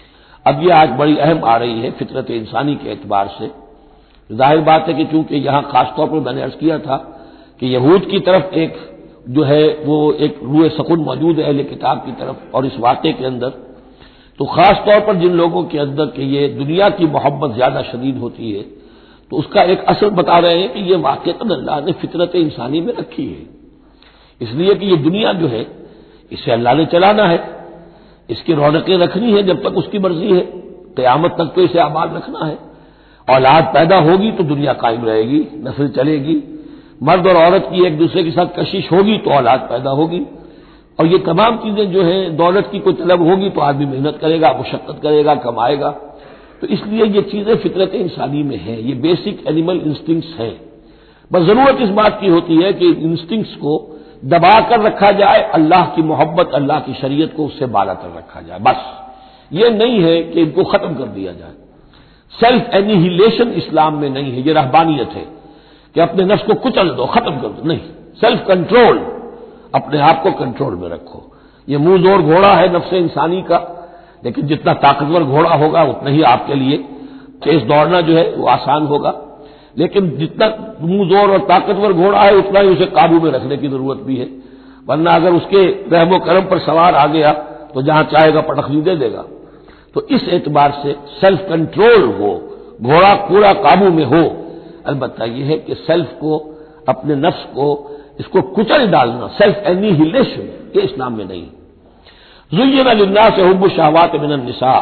اب یہ آج بڑی اہم آ رہی ہے فطرت انسانی کے اعتبار سے۔ ظاہر بات ہے کہ چونکہ یہاں خاص طور پر میں نے عرض کیا تھا کہ یہود کی طرف ایک جو ہے وہ ایک روح سکون موجود ہے اہل کتاب کی طرف، اور اس واقعے کے اندر تو خاص طور پر جن لوگوں کے اندر کہ یہ دنیا کی محبت زیادہ شدید ہوتی ہے، تو اس کا ایک اثر بتا رہے ہیں کہ یہ واقعہ اللہ نے فطرت انسانی میں رکھی ہے، اس لیے کہ یہ دنیا جو ہے اسے اللہ نے چلانا ہے، اس کی رونقیں رکھنی ہے جب تک اس کی مرضی ہے، قیامت تک تو اسے آباد رکھنا ہے۔ اولاد پیدا ہوگی تو دنیا قائم رہے گی، نسل چلے گی، مرد اور عورت کی ایک دوسرے کے ساتھ کشش ہوگی تو اولاد پیدا ہوگی، اور یہ تمام چیزیں جو ہیں، دولت کی کوئی طلب ہوگی تو آدمی محنت کرے گا، مشقت کرے گا، کمائے گا۔ تو اس لیے یہ چیزیں فطرت انسانی میں ہیں، یہ بیسک اینیمل انسٹنکٹس ہیں۔ بس ضرورت اس بات کی ہوتی ہے کہ انسٹنکٹس کو دبا کر رکھا جائے، اللہ کی محبت، اللہ کی شریعت کو اس سے بالا کر رکھا جائے، بس یہ نہیں ہے کہ ان کو ختم کر دیا جائے۔ سیلف اینیہیلیشن اسلام میں نہیں ہے، یہ رہبانیت ہے کہ اپنے نفس کو کچل دو، ختم کر دو، نہیں، سیلف کنٹرول، اپنے آپ کو کنٹرول میں رکھو۔ یہ منہ زور گھوڑا ہے نفس انسانی کا، لیکن جتنا طاقتور گھوڑا ہوگا اتنا ہی آپ کے لیے تیز دوڑنا جو ہے وہ آسان ہوگا، لیکن جتنا منہ زور اور طاقتور گھوڑا ہے اتنا ہی اسے قابو میں رکھنے کی ضرورت بھی ہے، ورنہ اگر اس کے رحم و کرم پر سوار آ گیا تو جہاں چاہے گا پٹخنی دے دے گا۔ تو اس اعتبار سے سیلف کنٹرول ہو، گھوڑا پورا قابو میں ہو۔ البتہ یہ ہے کہ سیلف کو، اپنے نفس کو، اس کو کچل ڈالنا، سیلف اینیہیلیشن، یہ اسلام میں نہیں۔ زین للناس حب الشہوات من النساء،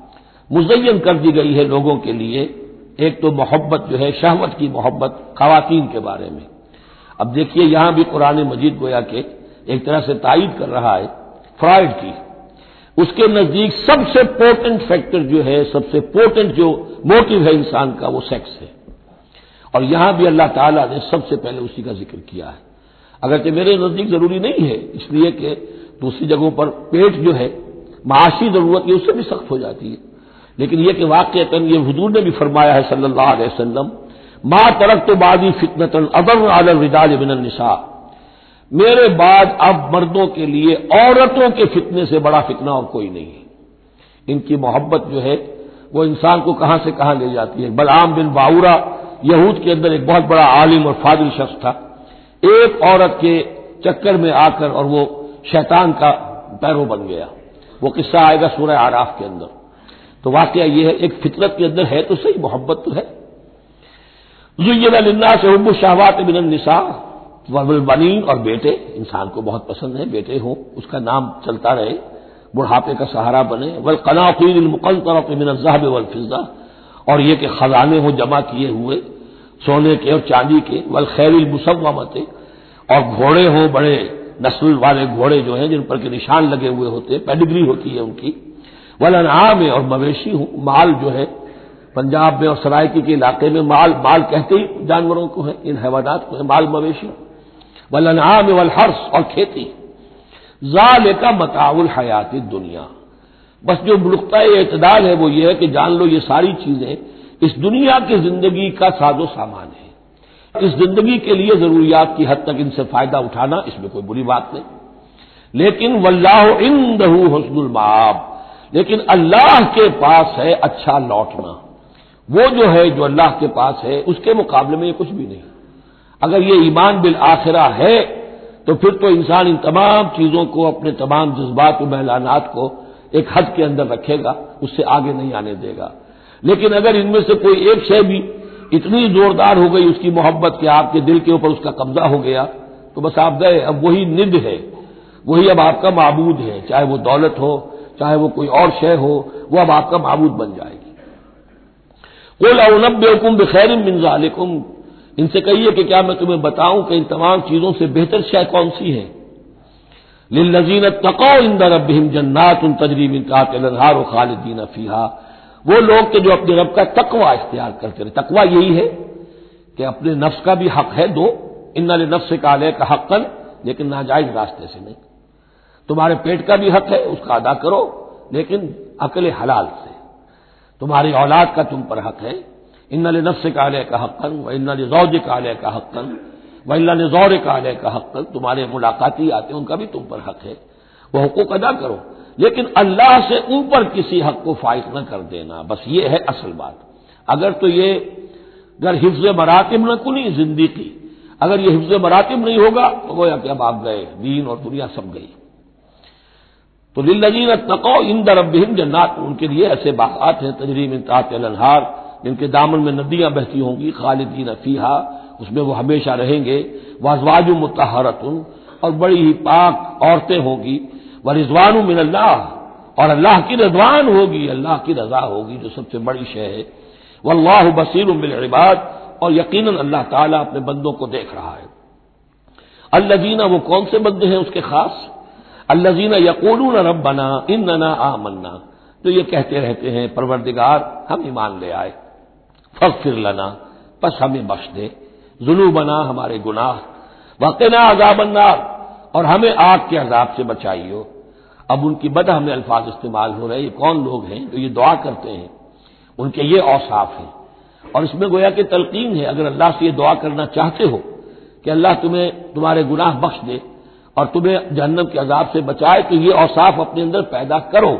مزین کر دی گئی ہے لوگوں کے لیے ایک تو محبت جو ہے، شہوت کی محبت خواتین کے بارے میں۔ اب دیکھیے یہاں بھی قرآن مجید گویا کہ ایک طرح سے تائید کر رہا ہے فرائڈ کی، اس کے نزدیک سب سے پورٹنٹ فیکٹر جو ہے، سب سے پورٹنٹ جو موٹیو ہے انسان کا، وہ سیکس ہے، اور یہاں بھی اللہ تعالیٰ نے سب سے پہلے اسی کا ذکر کیا ہے، اگرچہ میرے نزدیک ضروری نہیں ہے، اس لیے کہ دوسری جگہوں پر پیٹ جو ہے معاشی ضرورت یہ اس سے بھی سخت ہو جاتی ہے، لیکن یہ کہ واقعتاً یہ حضور نے بھی فرمایا ہے صلی اللہ علیہ وسلم، ما ترکت بعدی فتنۃ اضر علی الرجال من النساء، میرے بعد اب مردوں کے لیے عورتوں کے فتنے سے بڑا فتنہ اور کوئی نہیں ہے۔ ان کی محبت جو ہے وہ انسان کو کہاں سے کہاں لے جاتی ہے۔ بلعام بن باورا یہود کے اندر ایک بہت بڑا عالم اور فاضل شخص تھا، ایک عورت کے چکر میں آ کر اور وہ شیطان کا پیرو بن گیا، وہ قصہ آئے گا سورہ اعراف کے اندر۔ تو واقعہ یہ ہے، ایک فطرت کے اندر ہے تو صحیح، محبت تو ہے۔ زین للناس حب الشہوات من النساء والبنین، اور بیٹے انسان کو بہت پسند ہے، بیٹے ہوں، اس کا نام چلتا رہے، بڑھاپے کا سہارا بنے، والقناطیر المقنطرۃ من الذهب والفضہ، اور یہ کہ خزانے ہوں جمع کیے ہوئے سونے کے اور چاندی کے، والخیل المسومۃ، اور گھوڑے ہوں بڑے نسل والے گھوڑے جو ہیں جن پر کے نشان لگے ہوئے ہوتے ہیں، پیڈگری ہوتی ہے ان کی، والانعام، اور مویشی ہوں، مال جو ہے پنجاب میں اور سرائکی کے علاقے میں مال کہتے ہی جانوروں کو ہے، ان حیوانات کو ہے مال مویشی، والانعام والحرث، اور کھیتی۔ ذالک متاع الحیات الدنیا، بس جو نقطۂ اعتدال ہے وہ یہ ہے کہ جان لو یہ ساری چیزیں اس دنیا کی زندگی کا ساز و سامان ہے، اس زندگی کے لیے ضروریات کی حد تک ان سے فائدہ اٹھانا اس میں کوئی بری بات نہیں، لیکن واللہ عندہ حسن المآب، لیکن اللہ کے پاس ہے اچھا لوٹنا، وہ جو ہے جو اللہ کے پاس ہے اس کے مقابلے میں یہ کچھ بھی نہیں۔ اگر یہ ایمان بالآخرہ ہے تو پھر تو انسان ان تمام چیزوں کو، اپنے تمام جذبات و میلانات کو ایک حد کے اندر رکھے گا، اس سے آگے نہیں آنے دے گا۔ لیکن اگر ان میں سے کوئی ایک شے بھی اتنی زوردار ہو گئی اس کی محبت کہ آپ کے دل کے اوپر اس کا قبضہ ہو گیا تو بس آپ گئے، اب وہی ند ہے، وہی اب آپ کا معبود ہے، چاہے وہ دولت ہو، چاہے وہ کوئی اور شے ہو، وہ اب آپ کا معبود بن جائے گی۔ قل انبئکم بخیر من ذالکم، ان سے کہیے کہ کیا میں تمہیں بتاؤں کہ ان تمام چیزوں سے بہتر شے کون سی ہے؟ للذین اتقوا عند ربہم جنات تجری من تحتہا الانہار خالدین فیہا، وہ لوگ کہ جو اپنے رب کا تقوی اختیار کرتے رہے۔ تقوی یہی ہے کہ اپنے نفس کا بھی حق ہے دو، ان لنفسک علیک حقا، لیکن ناجائز راستے سے نہیں۔ تمہارے پیٹ کا بھی حق ہے، اس کا ادا کرو، لیکن عقل حلال سے۔ تمہاری اولاد کا تم پر حق ہے، ان لنفسک علیک حقا وان لزوجک علیک حقا وان لزورک علیک حقا، تمہارے ملاقاتی آتے ہیں ان کا بھی تم پر حق ہے، وہ حقوق ادا کرو، لیکن اللہ سے اوپر کسی حق کو فائق نہ کر دینا، بس یہ ہے اصل بات۔ اگر تو یہ اگر حفظ مراتب نہ کنی زندگی، اگر یہ حفظ مراتب نہیں ہوگا تو گویا کہ اب آپ گئے، دین اور دنیا سب گئی۔ تو للذین اتقوا عند ربہم جنات، ان کے لیے ایسے باغات ہیں تجری من تحتہا الانہار، جن کے دامن میں ندیاں بہتی ہوں گی، خالدین فیہا، اس میں وہ ہمیشہ رہیں گے، وازواج مطہرۃ، اور بڑی ہی پاک عورتیں ہوں گی، ورضوان من اللہ، اور اللہ کی رضوان ہوگی، اللہ کی رضا ہوگی جو سب سے بڑی شے ہے، واللہ بصیر بالعباد، اور یقیناً اللہ تعالیٰ اپنے بندوں کو دیکھ رہا ہے۔ الذین، وہ کون سے بندے ہیں اس کے خاص؟ الذین یقولون ربنا اننا آمنا، تو یہ کہتے رہتے ہیں پروردگار ہم ایمان لے آئے، فاغفر لنا، پس ہمیں بخش دے، ذنوبنا، ہمارے گناہ، وقنا عذاب النار، اور ہمیں آگ کے عذاب سے بچائیو۔ اب ان کی بدح میں الفاظ استعمال ہو رہے ہیں، یہ کون لوگ ہیں جو یہ دعا کرتے ہیں، ان کے یہ اوصاف ہیں، اور اس میں گویا کہ تلقین ہے، اگر اللہ سے یہ دعا کرنا چاہتے ہو کہ اللہ تمہیں تمہارے گناہ بخش دے اور تمہیں جہنم کے عذاب سے بچائے، تو یہ اوصاف اپنے اندر پیدا کرو،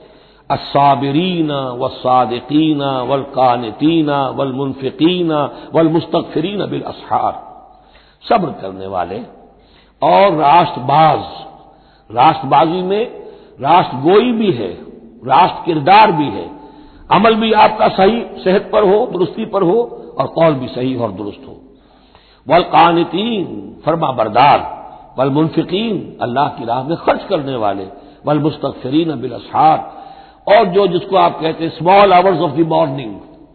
الصابرین والصادقین والقانتین والمنفقین والمستغفرین بالاسحار، صبر کرنے والے اور راست باز، راست بازی میں راست گوئی بھی ہے، راست کردار بھی ہے، عمل بھی آپ کا صحیح صحت پر ہو، درستی پر ہو، اور قول بھی صحیح اور درست ہو، والقانتین، فرما بردار، والمنفقین، اللہ کی راہ میں خرچ کرنے والے، والمستغفرین بالاسحار، اور جو جس کو آپ کہتے ہیں small hours of the morning,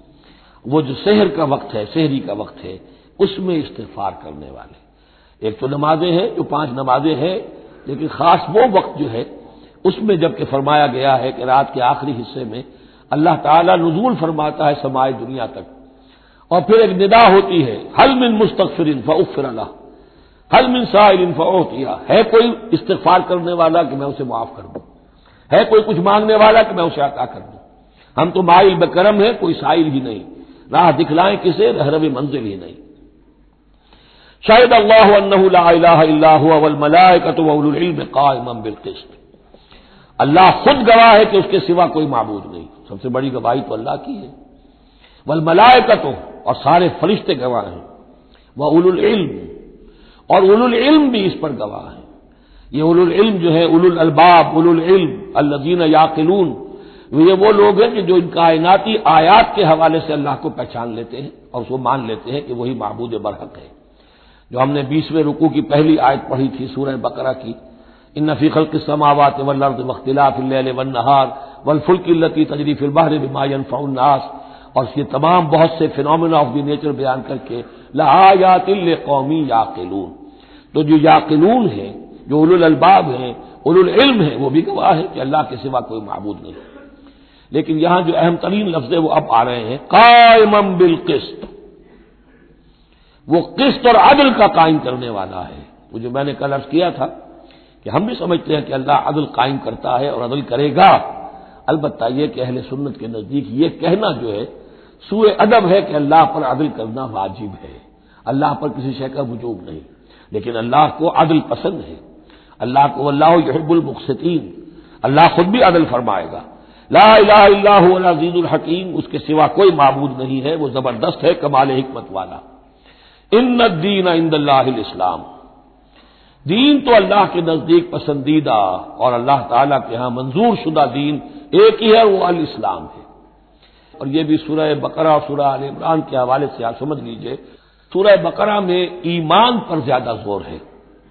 وہ جو سحر کا وقت ہے، سحری کا وقت ہے، اس میں استغفار کرنے والے۔ ایک تو نمازیں ہیں جو 5 نمازیں ہیں، لیکن خاص وہ وقت جو ہے اس میں جب کہ فرمایا گیا ہے کہ رات کے آخری حصے میں اللہ تعالیٰ نزول فرماتا ہے سمائے دنیا تک، اور پھر ایک ندا ہوتی ہے، حل من مستغفر فاغفر له، حل من سائل فاعطیہ، ہے کوئی استغفار کرنے والا کہ میں اسے معاف کر دوں، ہے کوئی کچھ مانگنے والا کہ میں اسے عطا کر دوں۔ ہم تو مائل بکرم ہے، کوئی سائل ہی نہیں، راہ دکھلائیں کسے، رہرو منزل ہی نہیں۔ شہد اللہ انہ لا الہ الا هو والملائکۃ واولو العلم قائما بالقسط، اللہ خود گواہ ہے کہ اس کے سوا کوئی معبود نہیں، سب سے بڑی گواہی تو اللہ کی ہے، والملائکۃ، اور سارے فرشتے گواہ ہیں، واولو العلم، اور اولو العلم بھی اس پر گواہ ہیں۔ یہ اولو العلم جو ہے، اولو الالباب، اولو العلم الذین یعقلون، یہ وہ لوگ ہیں کہ جو ان کائناتی آیات کے حوالے سے اللہ کو پہچان لیتے ہیں اور اس کو مان لیتے ہیں کہ وہی معبود برحق ہے۔ جو ہم نے 20ویں رکوع کی پہلی آیت پڑھی تھی سورہ بقرہ کی، ان فی خلق السماوات والارض واختلاف اللیل والنہار والفلک التی تجری فی البحر بما ينفع الناس، اور یہ تمام بہت سے فینومینا آف دی نیچر بیان کر کے لآیات لقوم یعقلون، تو جو یعقلون ہیں، جو اولو الالباب ہیں، اولو العلم ہیں، وہ بھی گواہ ہے کہ اللہ کے سوا کوئی معبود نہیں۔ لیکن یہاں جو اہم ترین لفظ ہے وہ اب آ رہے ہیں، قائما بالقسط، وہ قسط اور عدل کا قائم کرنے والا ہے۔ وہ جو میں نے کل عرض کیا تھا کہ ہم بھی سمجھتے ہیں کہ اللہ عدل قائم کرتا ہے اور عدل کرے گا، البتہ یہ کہ اہل سنت کے نزدیک یہ کہنا جو ہے سوء ادب ہے کہ اللہ پر عدل کرنا واجب ہے، اللہ پر کسی شے کا وجوب نہیں، لیکن اللہ کو عدل پسند ہے، اللہ کو اللہ یحب المقسطین، اللہ خود بھی عدل فرمائے گا۔ لا الہ الا هو العزیز الحکیم، اس کے سوا کوئی معبود نہیں ہے، وہ زبردست ہے، کمال حکمت والا۔ ان الدین عند اللہ الاسلام، دین تو اللہ کے نزدیک پسندیدہ اور اللہ تعالیٰ کے ہاں منظور شدہ دین ایک ہی ہے، وہ الاسلام ہے۔ اور یہ بھی سورہ بقرہ اور سورہ آل عمران کے حوالے سے آپ سمجھ لیجئے، سورہ بقرہ میں ایمان پر زیادہ زور ہے۔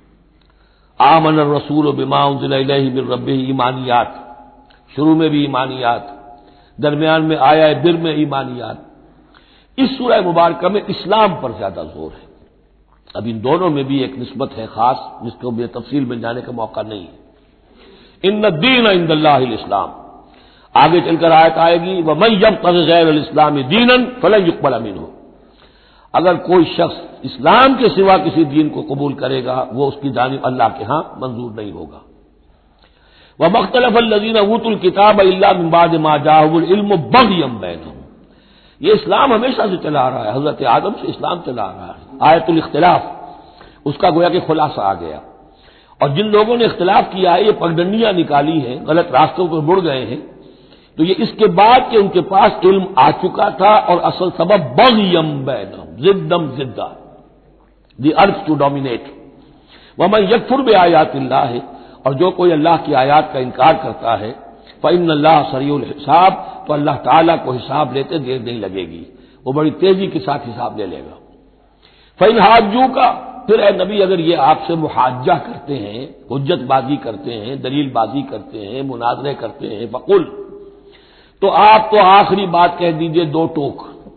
آمن الرسول بما انزل الیہ من ربہ، ایمانیات، شروع میں بھی ایمانیات، درمیان میں آیا بر میں ایمانیات۔ اس سورہ مبارکہ میں اسلام پر زیادہ زور ہے۔ اب ان دونوں میں بھی ایک نسبت ہے خاص جس کو بھی تفصیل میں جانے کا موقع نہیں ہے۔ ان الدین عند اللہ الاسلام، آگے چل کر آیت آئے گی وَمَن يَبْتَغِ غَيْرَ الْإِسْلَامِ دِينًا فَلَن يُقْبَلَ مِنْهُ، اگر کوئی شخص اسلام کے سوا کسی دین کو قبول کرے گا وہ اس کی جانب اللہ کے ہاں منظور نہیں ہوگا۔ وَمَا اخْتَلَفَ الَّذِينَ أُوتُوا الْكِتَابَ إِلَّا مِن بَعْدِ مَا جَاءَهُمُ الْعِلْمُ بَغْيًا بَيْنَهُمْ، یہ اسلام ہمیشہ سے چلا آ رہا ہے، حضرت آدم سے اسلام چلا آ رہا ہے۔ آیت الاختلاف اس کا گویا کہ خلاصہ آ گیا، اور جن لوگوں نے اختلاف کیا ہے، یہ پگڈنڈیاں نکالی ہیں، غلط راستوں پر مڑ گئے ہیں، تو یہ اس کے بعد کہ ان کے پاس علم آ چکا تھا، اور اصل سبب بغیم بینہم، ضدم ضدہ، دی ارتھ ٹو ڈومینیٹ۔ ومن یکفر بآیات اللہ، اور جو کوئی اللہ کی آیات کا انکار کرتا ہے، فإن اللہ سریع الحساب، تو اللہ تعالیٰ کو حساب لیتے دیر نہیں لگے گی، وہ بڑی تیزی کے ساتھ حساب لے لے گا۔ فإن حاجوک، پھر اے نبی اگر یہ آپ سے محاجہ کرتے ہیں، حجت بازی کرتے ہیں، دلیل بازی کرتے ہیں، مناظرے کرتے ہیں، فقل، تو آپ تو آخری بات کہہ دیجئے دو ٹوک،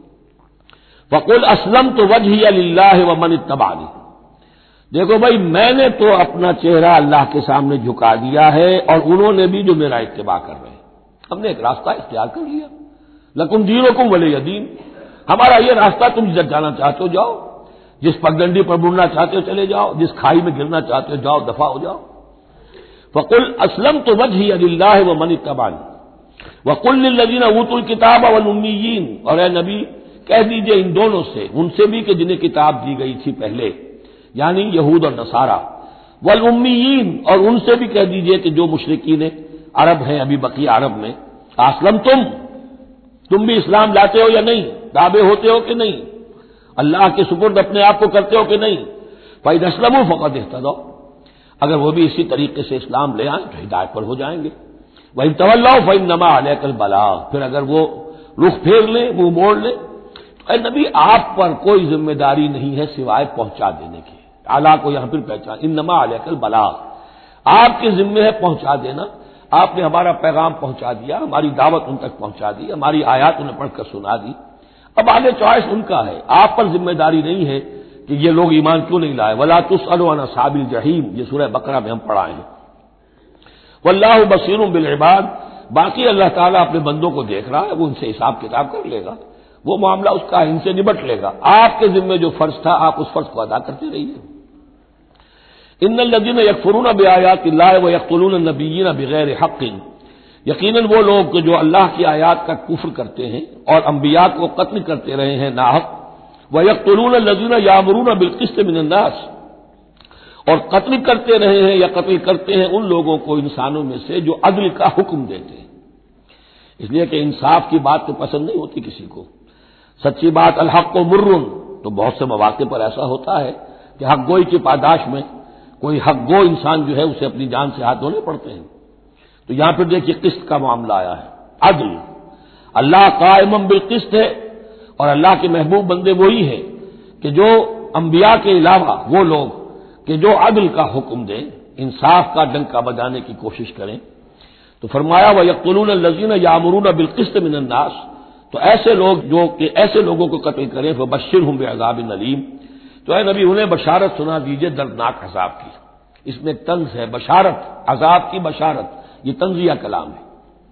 فقل اسلمت وجہی للہ ومن اتبعنی، دیکھو بھائی میں نے تو اپنا چہرہ اللہ کے سامنے جھکا دیا ہے اور انہوں نے بھی جو میرا اتباع کر رہے ہیں، ہم نے ایک راستہ اختیار کر لیا، لکم دینکم ولی دین، ہمارا یہ راستہ، تم جب جانا چاہتے ہو جاؤ، جس پگڈنڈی پر مڑنا چاہتے ہو چلے جاؤ، جس کھائی میں گرنا چاہتے ہو جاؤ، دفاع ہو جاؤ۔ فقل اسلمت وجہی للہ ومن اتبعنی وقل للذین اوتوا الکتاب والامیین، اور اے نبی کہہ دیجئے ان دونوں سے، ان سے بھی کہ جنہیں کتاب دی گئی تھی پہلے، یعنی یہود اور نصارہ، والامیین، اور ان سے بھی کہہ دیجئے کہ جو مشرکین عرب ہیں ابھی بقیہ عرب میں، اسلمتم، تم بھی اسلام لاتے ہو یا نہیں، تابع ہوتے ہو کہ نہیں، اللہ کے سپرد اپنے آپ کو کرتے ہو کہ نہیں، فإذا اسلموا فقد اہتدوا، اگر وہ بھی اسی طریقے سے اسلام لے آئیں تو ہدایت پر ہو جائیں گے۔ وَإِن تَوَلَّوْا فَإِنَّمَا عَلَيْكَ الْبَلَاغُ، پھر اگر وہ رخ پھیر لیں، منہ موڑ لیں، تو اے نبی آپ پر کوئی ذمہ داری نہیں ہے سوائے پہنچا دینے کی، اعلیٰ کو یہاں پھر پہچان، انما علیک البلاغ، آپ کے ذمہ ہے پہنچا دینا، آپ نے ہمارا پیغام پہنچا دیا، ہماری دعوت ان تک پہنچا دی، ہماری آیات انہیں پڑھ کر سنا دی، اب آگے چوائس ان کا ہے، آپ پر ذمہ داری نہیں ہے کہ یہ لوگ ایمان کیوں نہیں لائے۔ وَلَا تُسْأَلُ عَنْ أَصْحَابِ الْجَحِيمِ، یہ سورہ بقرہ میں ہم پڑھائے ہیں۔ واللہ بصیر بالعباد، باقی اللہ تعالیٰ اپنے بندوں کو دیکھ رہا ہے، وہ ان سے حساب کتاب کر لے گا، وہ معاملہ اس کا ان سے نبٹ لے گا، آپ کے ذمہ جو فرض تھا آپ اس فرض کو ادا کرتے رہیے۔ ان الذین یکفرون بآیات اللہ ویقتلون النبیین بغیر حق، یقیناً وہ لوگ جو اللہ کی آیات کا کفر کرتے ہیں اور انبیاء کو قتل کرتے رہے ہیں ناحق، ویقتلون الذین یامرون بالقسط من الناس، اور قتل کرتے رہے ہیں یا قتل کرتے ہیں ان لوگوں کو انسانوں میں سے جو عدل کا حکم دیتے ہیں، اس لیے کہ انصاف کی بات تو پسند نہیں ہوتی کسی کو، سچی بات الحق و مرن، تو بہت سے مواقع پر ایسا ہوتا ہے کہ حق گوئی کی پاداش میں کوئی حق گو انسان جو ہے اسے اپنی جان سے ہاتھ دھونے پڑتے ہیں، تو یہاں پہ دیکھیے قسط کا معاملہ آیا ہے، عدل، اللہ قائم بالقسط ہے، اور اللہ کے محبوب بندے وہی ہیں کہ جو انبیاء کے علاوہ وہ لوگ کہ جو عدل کا حکم دیں، انصاف کا ڈنکا بجانے کی کوشش کریں، تو فرمایا وَيَقْتُلُونَ الَّذِينَ يَأْمُرُونَ بِالْقِسْطِ مِنَ النَّاسِ، تو ایسے لوگ جو کہ ایسے لوگوں کو قتل کریں فَبَشِّرْهُم بِعَذَابٍ أَلِيمٍ، تو اے نبی انہیں بشارت سنا دیجئے دردناک عذاب کی، اس میں طنز ہے، بشارت، عذاب کی بشارت، یہ طنزیہ کلام ہے۔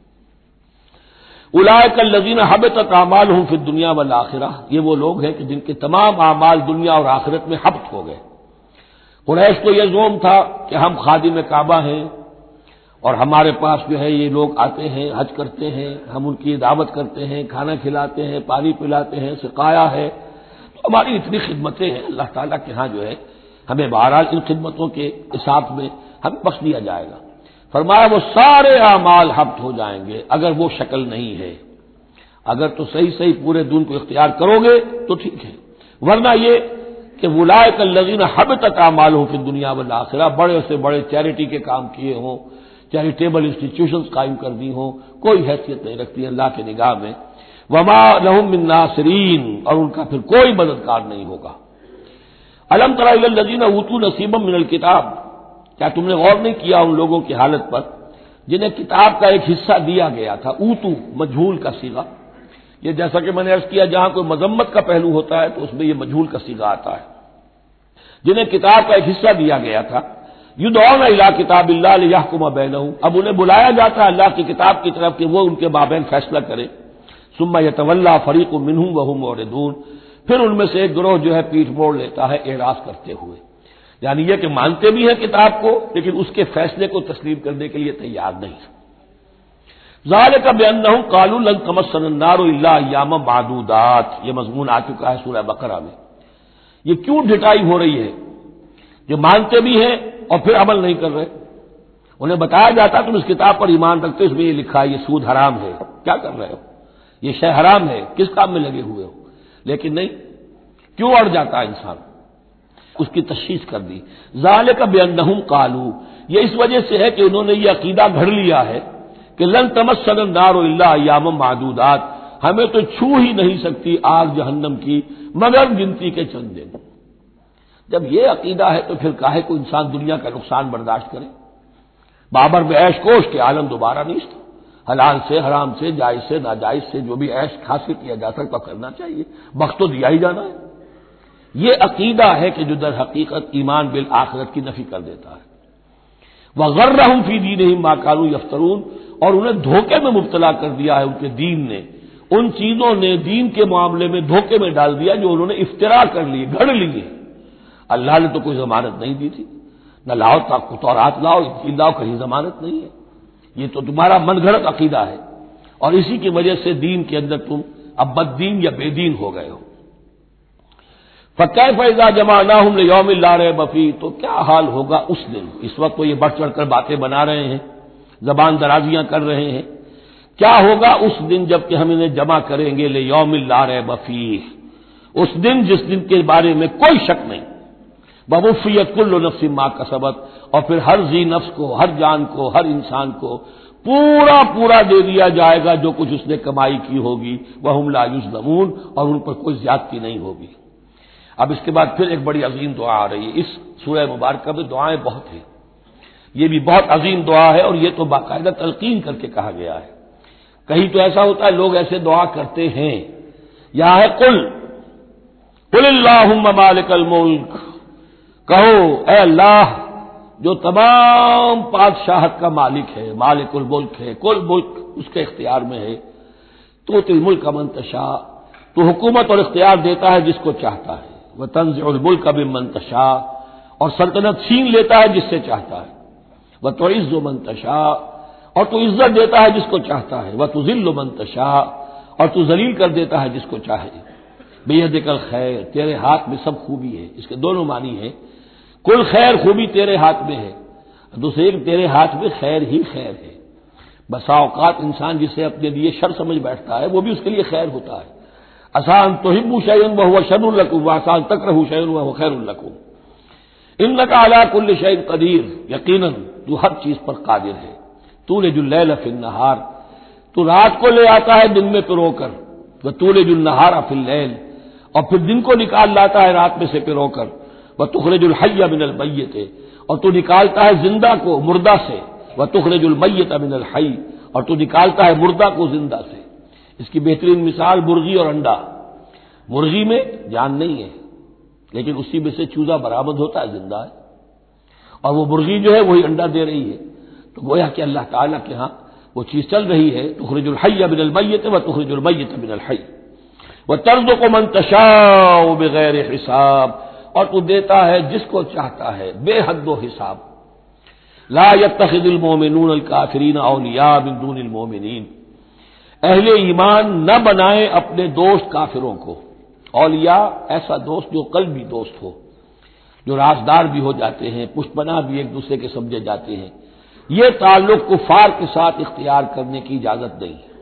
اولئک الذین حبطت اعمالهم فی الدنیا والآخرہ، یہ وہ لوگ ہیں کہ جن کے تمام اعمال دنیا اور آخرت میں حبط ہو گئے۔ قریش کو یہ زعم تھا کہ ہم خادم کعبہ ہیں اور ہمارے پاس جو ہے یہ لوگ آتے ہیں، حج کرتے ہیں، ہم ان کی دعوت کرتے ہیں، کھانا کھلاتے ہیں، پانی پلاتے ہیں، سقایا ہے، تو ہماری اتنی خدمتیں ہیں، اللہ تعالیٰ کے ہاں جو ہے ہمیں بہرحال ان خدمتوں کے حساب میں ہمیں بخش دیا جائے گا۔ فرمایا وہ سارے اعمال حبط ہو جائیں گے اگر وہ شکل نہیں ہے، اگر تو صحیح صحیح پورے دین کو اختیار کرو گے تو ٹھیک ہے، ورنہ یہ کہ اولئک الذین حبطت اعمالهم فی الدنیا والآخرہ، بڑے سے بڑے چیریٹی کے کام کیے ہوں، چیریٹیبل انسٹیٹیوشنز قائم کر دی ہوں، کوئی حیثیت نہیں رکھتی اللہ کے نگاہ میں، وما لهم من ناصرین، اور ان کا پھر کوئی مددگار نہیں ہوگا۔ الم تر الی الذین اوتوا نصیبا من الکتاب، کیا تم نے غور نہیں کیا ان لوگوں کی حالت پر جنہیں کتاب کا ایک حصہ دیا گیا تھا؟ اوتو مجہول کا صیغہ، یہ جیسا کہ میں نے عرض کیا جہاں کوئی مذمت کا پہلو ہوتا ہے تو اس میں یہ مجہول کا صیغہ آتا ہے، جنہیں کتاب کا ایک حصہ دیا گیا تھا، یدعون الی کتاب اللہ لیحکم بینہم، اب انہیں بلایا جاتا ہے اللہ کی کتاب کی طرف کہ وہ ان کے مابین فیصلہ کرے، ثم یتولی فریق منہم وہم معرضون، پھر ان میں سے ایک گروہ جو ہے پیٹھ موڑ لیتا ہے اعراض کرتے ہوئے، یعنی یہ کہ مانتے بھی ہیں کتاب کو لیکن اس کے فیصلے کو تسلیم کرنے کے لیے تیار نہیں۔ ذالک بانہم قالوا لن تمسنا النار الا ایاما معدودات، یہ مضمون آ چکا ہے سورہ بقرہ میں۔ یہ کیوں ڈٹائی ہو رہی ہے؟ جو مانتے بھی ہیں اور پھر عمل نہیں کر رہے، انہیں بتایا جاتا تم اس کتاب پر ایمان رکھتے، اس میں یہ لکھا ہے یہ سود حرام ہے، کیا کر رہے ہو، یہ شے حرام ہے، کس کام میں لگے ہوئے ہو، لیکن نہیں، کیوں اڑ جاتا ہے انسان؟ اس کی تشخیص کر دی، ذالک بانہم قالوا، یہ اس وجہ سے ہے کہ انہوں نے یہ عقیدہ گھڑ لیا ہے کہ لن تمسنا النار الا ایاما معدودات، ہمیں تو چھو ہی نہیں سکتی آگ جہنم کی مگر گنتی کے چند دن۔ جب یہ عقیدہ ہے تو پھر کاہے کو انسان دنیا کا نقصان برداشت کرے؟ بابر میں عیش کوش کے عالم دوبارہ نہیں تھا، حلال سے حرام سے جائز سے ناجائز سے جو بھی عیش حاصل کیا جا سکتا کرنا چاہیے، وقت تو دیا ہی جانا ہے۔ یہ عقیدہ ہے کہ جو در حقیقت ایمان بالآخرت کی نفی کر دیتا ہے۔ وغرہم فی دینہم ما کانوا یفترون، اور انہیں دھوکے میں مبتلا کر دیا ہے ان کے دین نے، ان چیزوں نے دین کے معاملے میں دھوکے میں ڈال دیا جو انہوں نے افترا کر لی، گھڑ لیے۔ اللہ نے تو کوئی ضمانت نہیں دی تھی، نہ لاؤ تورات لاؤ انجیل لاؤ، کہیں ضمانت نہیں ہے، یہ تو تمہارا من گھڑت عقیدہ ہے، اور اسی کی وجہ سے دین کے اندر تم اب بد دین یا بے دین ہو گئے ہو۔ فَكَيْفَ إِذَا جَمَعْنَاهُمْ لِيَوْمٍ لَا رَيْبَ فِيهِ، تو کیا حال ہوگا اس دن، اس وقت تو یہ بڑھ چڑھ کر باتیں بنا رہے ہیں، زبان درازیاں کر رہے ہیں، کیا ہوگا اس دن جب کہ ہم انہیں جمع کریں گے لِيَوْمٍ لَا رَيْبَ فِيهِ، اس دن جس دن کے بارے میں کوئی شک نہیں، وَوُفِّيَتْ كُلُّ نَفْسٍ مَا كَسَبَتْ، اور پھر ہر ذی نفس کو، ہر جان کو، ہر انسان کو پورا دے دیا جائے گا جو کچھ اس نے کمائی کی ہوگی، وَهُمْ لَا يُظْلَمُونَ، اور ان پر کوئی زیادتی نہیں ہوگی۔ اب اس کے بعد پھر ایک بڑی عظیم دعا آ رہی ہے، اس سورہ مبارکہ میں دعائیں بہت ہیں، یہ بھی بہت عظیم دعا ہے، اور یہ تو باقاعدہ تلقین کر کے کہا گیا ہے۔ کہیں تو ایسا ہوتا ہے لوگ ایسے دعا کرتے ہیں، یہاں ہے قل اللہم مالک الملک، کہو اے اللہ جو تمام بادشاہت کا مالک ہے، مالک الملک ہے، کل ملک اس کے اختیار میں ہے، تؤتی الملک من تشاء، تو حکومت اور اختیار دیتا ہے جس کو چاہتا ہے، وتنزع الملک ممن تشاء، اور سلطنت چھین لیتا ہے جس سے چاہتا ہے، وتعز من تشاء، اور تو عزت دیتا ہے جس کو چاہتا ہے، وتذل من تشاء، اور تو ذلیل کر دیتا ہے جس کو چاہے، بیدک الخیر، تیرے ہاتھ میں سب خوبی ہے، اس کے دونوں معنی ہیں، کل خیر خوبی تیرے ہاتھ میں ہے، دوسرے تیرے ہاتھ میں خیر ہی خیر ہے۔ بسا اوقات انسان جسے اپنے لیے شر سمجھ بیٹھتا ہے وہ بھی اس کے لیے خیر ہوتا ہے، آسان تحبوا شیئا وهو شر لکم، وآسان تکرہوا شیئا وهو خیر لکم، انک علی کل شیء قدیر، یقیناً تو ہر چیز پر قادر ہے، تولج اللیل فی النہار، تو رات کو لے آتا ہے دن میں پرو کر، وتولج النہار فی اللیل، اور پھر دن کو نکال لاتا ہے رات میں سے پرو کر، وتخرج الحی من المیت، اور تو نکالتا ہے زندہ کو مردہ سے، وتخرج المیت من الحی، اور تو نکالتا ہے مردہ کو زندہ سے۔ اس کی بہترین مثال مرغی اور انڈا، مرغی میں جان نہیں ہے لیکن اسی میں سے چوزا برآمد ہوتا ہے، زندہ ہے، اور وہ مرغی جو ہے وہی انڈا دے رہی ہے، تو گویا کہ اللہ تعالیٰ کے ہاں وہ چیز چل رہی ہے، تخرج الحی من المیت وتخرج المیت من الحی، وترزق من تشاء بغیر حساب، اور تو دیتا ہے جس کو چاہتا ہے بے حد و حساب۔ لا يتخذ المؤمنون الکافرین اولیاء من دون المؤمنین، اہل ایمان نہ بنائیں اپنے دوست کافروں کو، اولیاء ایسا دوست جو قلبی دوست ہو، جو رازدار بھی ہو جاتے ہیں، پشت پناہ بھی ایک دوسرے کے سمجھے جاتے ہیں، یہ تعلق کفار کے ساتھ اختیار کرنے کی اجازت نہیں ہے۔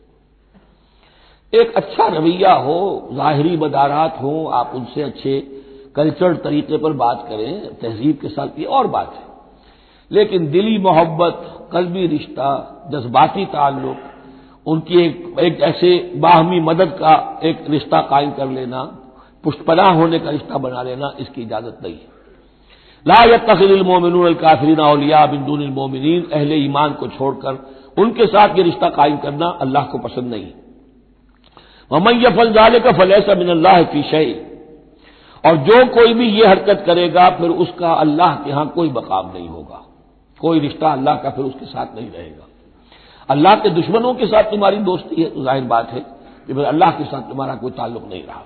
ایک اچھا رویہ ہو، ظاہری مدارات ہوں، آپ ان سے اچھے کلچرڈ طریقے پر بات کریں، تہذیب کے ساتھ، یہ اور بات ہے، لیکن دلی محبت، قلبی رشتہ، جذباتی تعلق، ان کی ایک ایسے باہمی مدد کا ایک رشتہ قائم کر لینا، پشت پناہ ہونے کا رشتہ بنا لینا، اس کی اجازت نہیں ہے۔ لا يتخذ المؤمنون الکافرین اولیاء من دون المؤمنین، اہل ایمان کو چھوڑ کر ان کے ساتھ یہ رشتہ قائم کرنا اللہ کو پسند نہیں۔ ومن يفعل ذلك فليس من الله في شيء، اور جو کوئی بھی یہ حرکت کرے گا پھر اس کا اللہ کے ہاں کوئی مقام نہیں ہوگا، کوئی رشتہ اللہ کا پھر اس کے ساتھ نہیں رہے گا۔ اللہ کے دشمنوں کے ساتھ تمہاری دوستی ہے تو ظاہر بات ہے کہ پھر اللہ کے ساتھ تمہارا کوئی تعلق نہیں رہا۔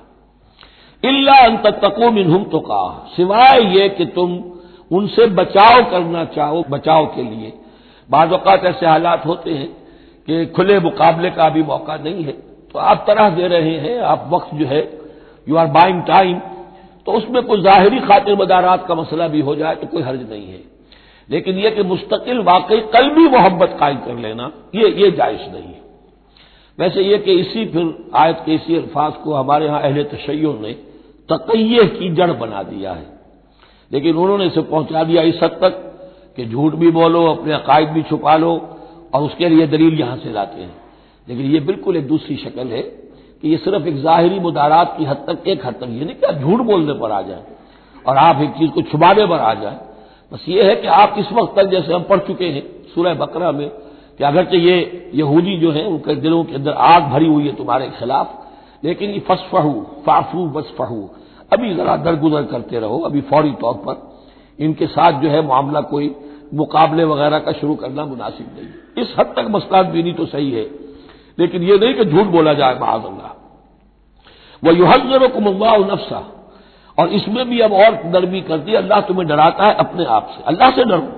الا ان تتقوا منهم تقاۃ، سوائے یہ کہ تم ان سے بچاؤ کرنا چاہو، بچاؤ کے لیے بعض اوقات ایسے حالات ہوتے ہیں کہ کھلے مقابلے کا بھی موقع نہیں ہے، تو آپ طرح دے رہے ہیں، آپ وقت جو ہے یو آر بائنگ ٹائم، تو اس میں کوئی ظاہری خاطر مدارات کا مسئلہ بھی ہو جائے تو کوئی حرج نہیں ہے، لیکن یہ کہ مستقل واقعی قلبی محبت قائم کر لینا یہ جائز نہیں ہے۔ ویسے یہ کہ اسی پھر آیت کے اسی الفاظ کو ہمارے ہاں اہل تشیع نے تقیہ کی جڑ بنا دیا ہے، لیکن انہوں نے اسے پہنچا دیا اس حد تک کہ جھوٹ بھی بولو، اپنے عقائد بھی چھپا لو، اور اس کے لیے دلیل یہاں سے لاتے ہیں، لیکن یہ بالکل ایک دوسری شکل ہے کہ یہ صرف ایک ظاہری مدارات کی حد تک، ایک حد تک، یہ نہیں کہ آپ جھوٹ بولنے پر آ جائیں اور آپ ایک چیز کو چھپانے پر آ جائیں، بس یہ ہے کہ آپ اس وقت تک جیسے ہم پڑھ چکے ہیں سورہ بقرہ میں کہ اگرچہ یہ یہودی جو ہیں ان کے دلوں کے اندر آگ بھری ہوئی ہے تمہارے خلاف، لیکن یہ فصفحوا فاعفوا واصفحوا، ابھی ذرا درگزر کرتے رہو، ابھی فوری طور پر ان کے ساتھ جو ہے معاملہ کوئی مقابلے وغیرہ کا شروع کرنا مناسب نہیں۔ اس حد تک مسلات بینی تو صحیح ہے، لیکن یہ نہیں کہ جھوٹ بولا جائے معاذ اللہ۔ وَيُحَذِّرُكُمُ اللَّهُ نَفْسَهُ، اور اس میں بھی اب اور نرمی کر دی، اللہ تمہیں ڈراتا ہے اپنے آپ سے، اللہ سے ڈرو،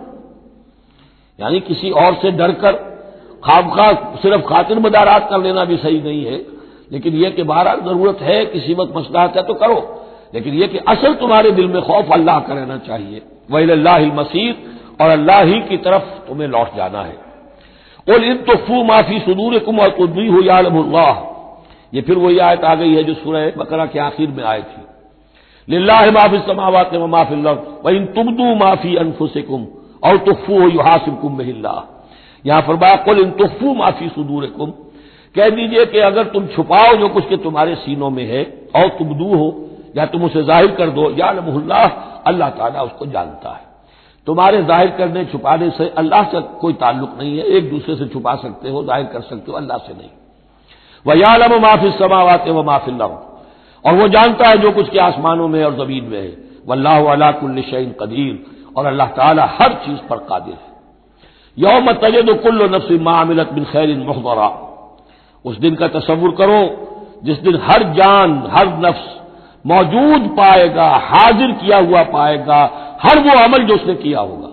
یعنی کسی اور سے ڈر کر خواہ صرف خاطر مدارات کر لینا بھی صحیح نہیں ہے، لیکن یہ کہ بہرحال ضرورت ہے، کسی وقت مصلحت ہے تو کرو، لیکن یہ کہ اصل تمہارے دل میں خوف اللہ کا رہنا چاہیے۔ وَإِلَى اللَّهِ الْمَصِيرُ، اور اللہ ہی کی طرف تمہیں لوٹ جانا ہے۔ قُلْ إِن تُخْفُوا مَا فِي صُدُورِكُمْ وَتُبْدُوهُ يَعْلَمُهُ اللَّهُ، یہ پھر وہی آیت آ گئی ہے جو سورہ بقرہ کے آخر میں آئی تھی، لِلَّهِ مَا فِي السَّمَاوَاتِ وَمَا فِي الْأَرْضِ وَإِن تُبْدُوا مَا فِي أَنفُسِكُمْ أَوْ تُخْفُوهُ يُحَاسِبْكُم بِهِ اللَّهُ، یہاں فرمایا قُلْ إِن تُخْفُوا مَا فِي صُدُورِكُمْ، کہہ دیجئے کہ اگر تم چھپاؤ جو کچھ کہ تمہارے سینوں میں ہے، اور تبدوہ، یا تم اسے ظاہر کر دو، یعلمہ اللہ، اللہ تعالیٰ اس کو جانتا ہے۔ تمہارے ظاہر کرنے چھپانے سے اللہ سے کوئی تعلق نہیں ہے، ایک دوسرے سے چھپا سکتے ہو، ظاہر کر سکتے ہو، اللہ سے نہیں۔ وَيَعْلَمُ مَا فِي السَّمَاوَاتِ وَمَا فِي الْأَرْضِ، اور وہ جانتا ہے جو کچھ کے آسمانوں میں اور زمین میں ہے۔ وَاللَّهُ عَلَى كُلِّ شَيْءٍ قَدِيرٌ، اور اللہ تعالیٰ ہر چیز پر قادر ہے۔ یوم تجد کل نفس ما عملت من خیر محضرا، اس دن کا تصور کرو جس دن ہر جان، ہر نفس موجود پائے گا، حاضر کیا ہوا پائے گا ہر وہ عمل جو اس نے کیا ہوگا۔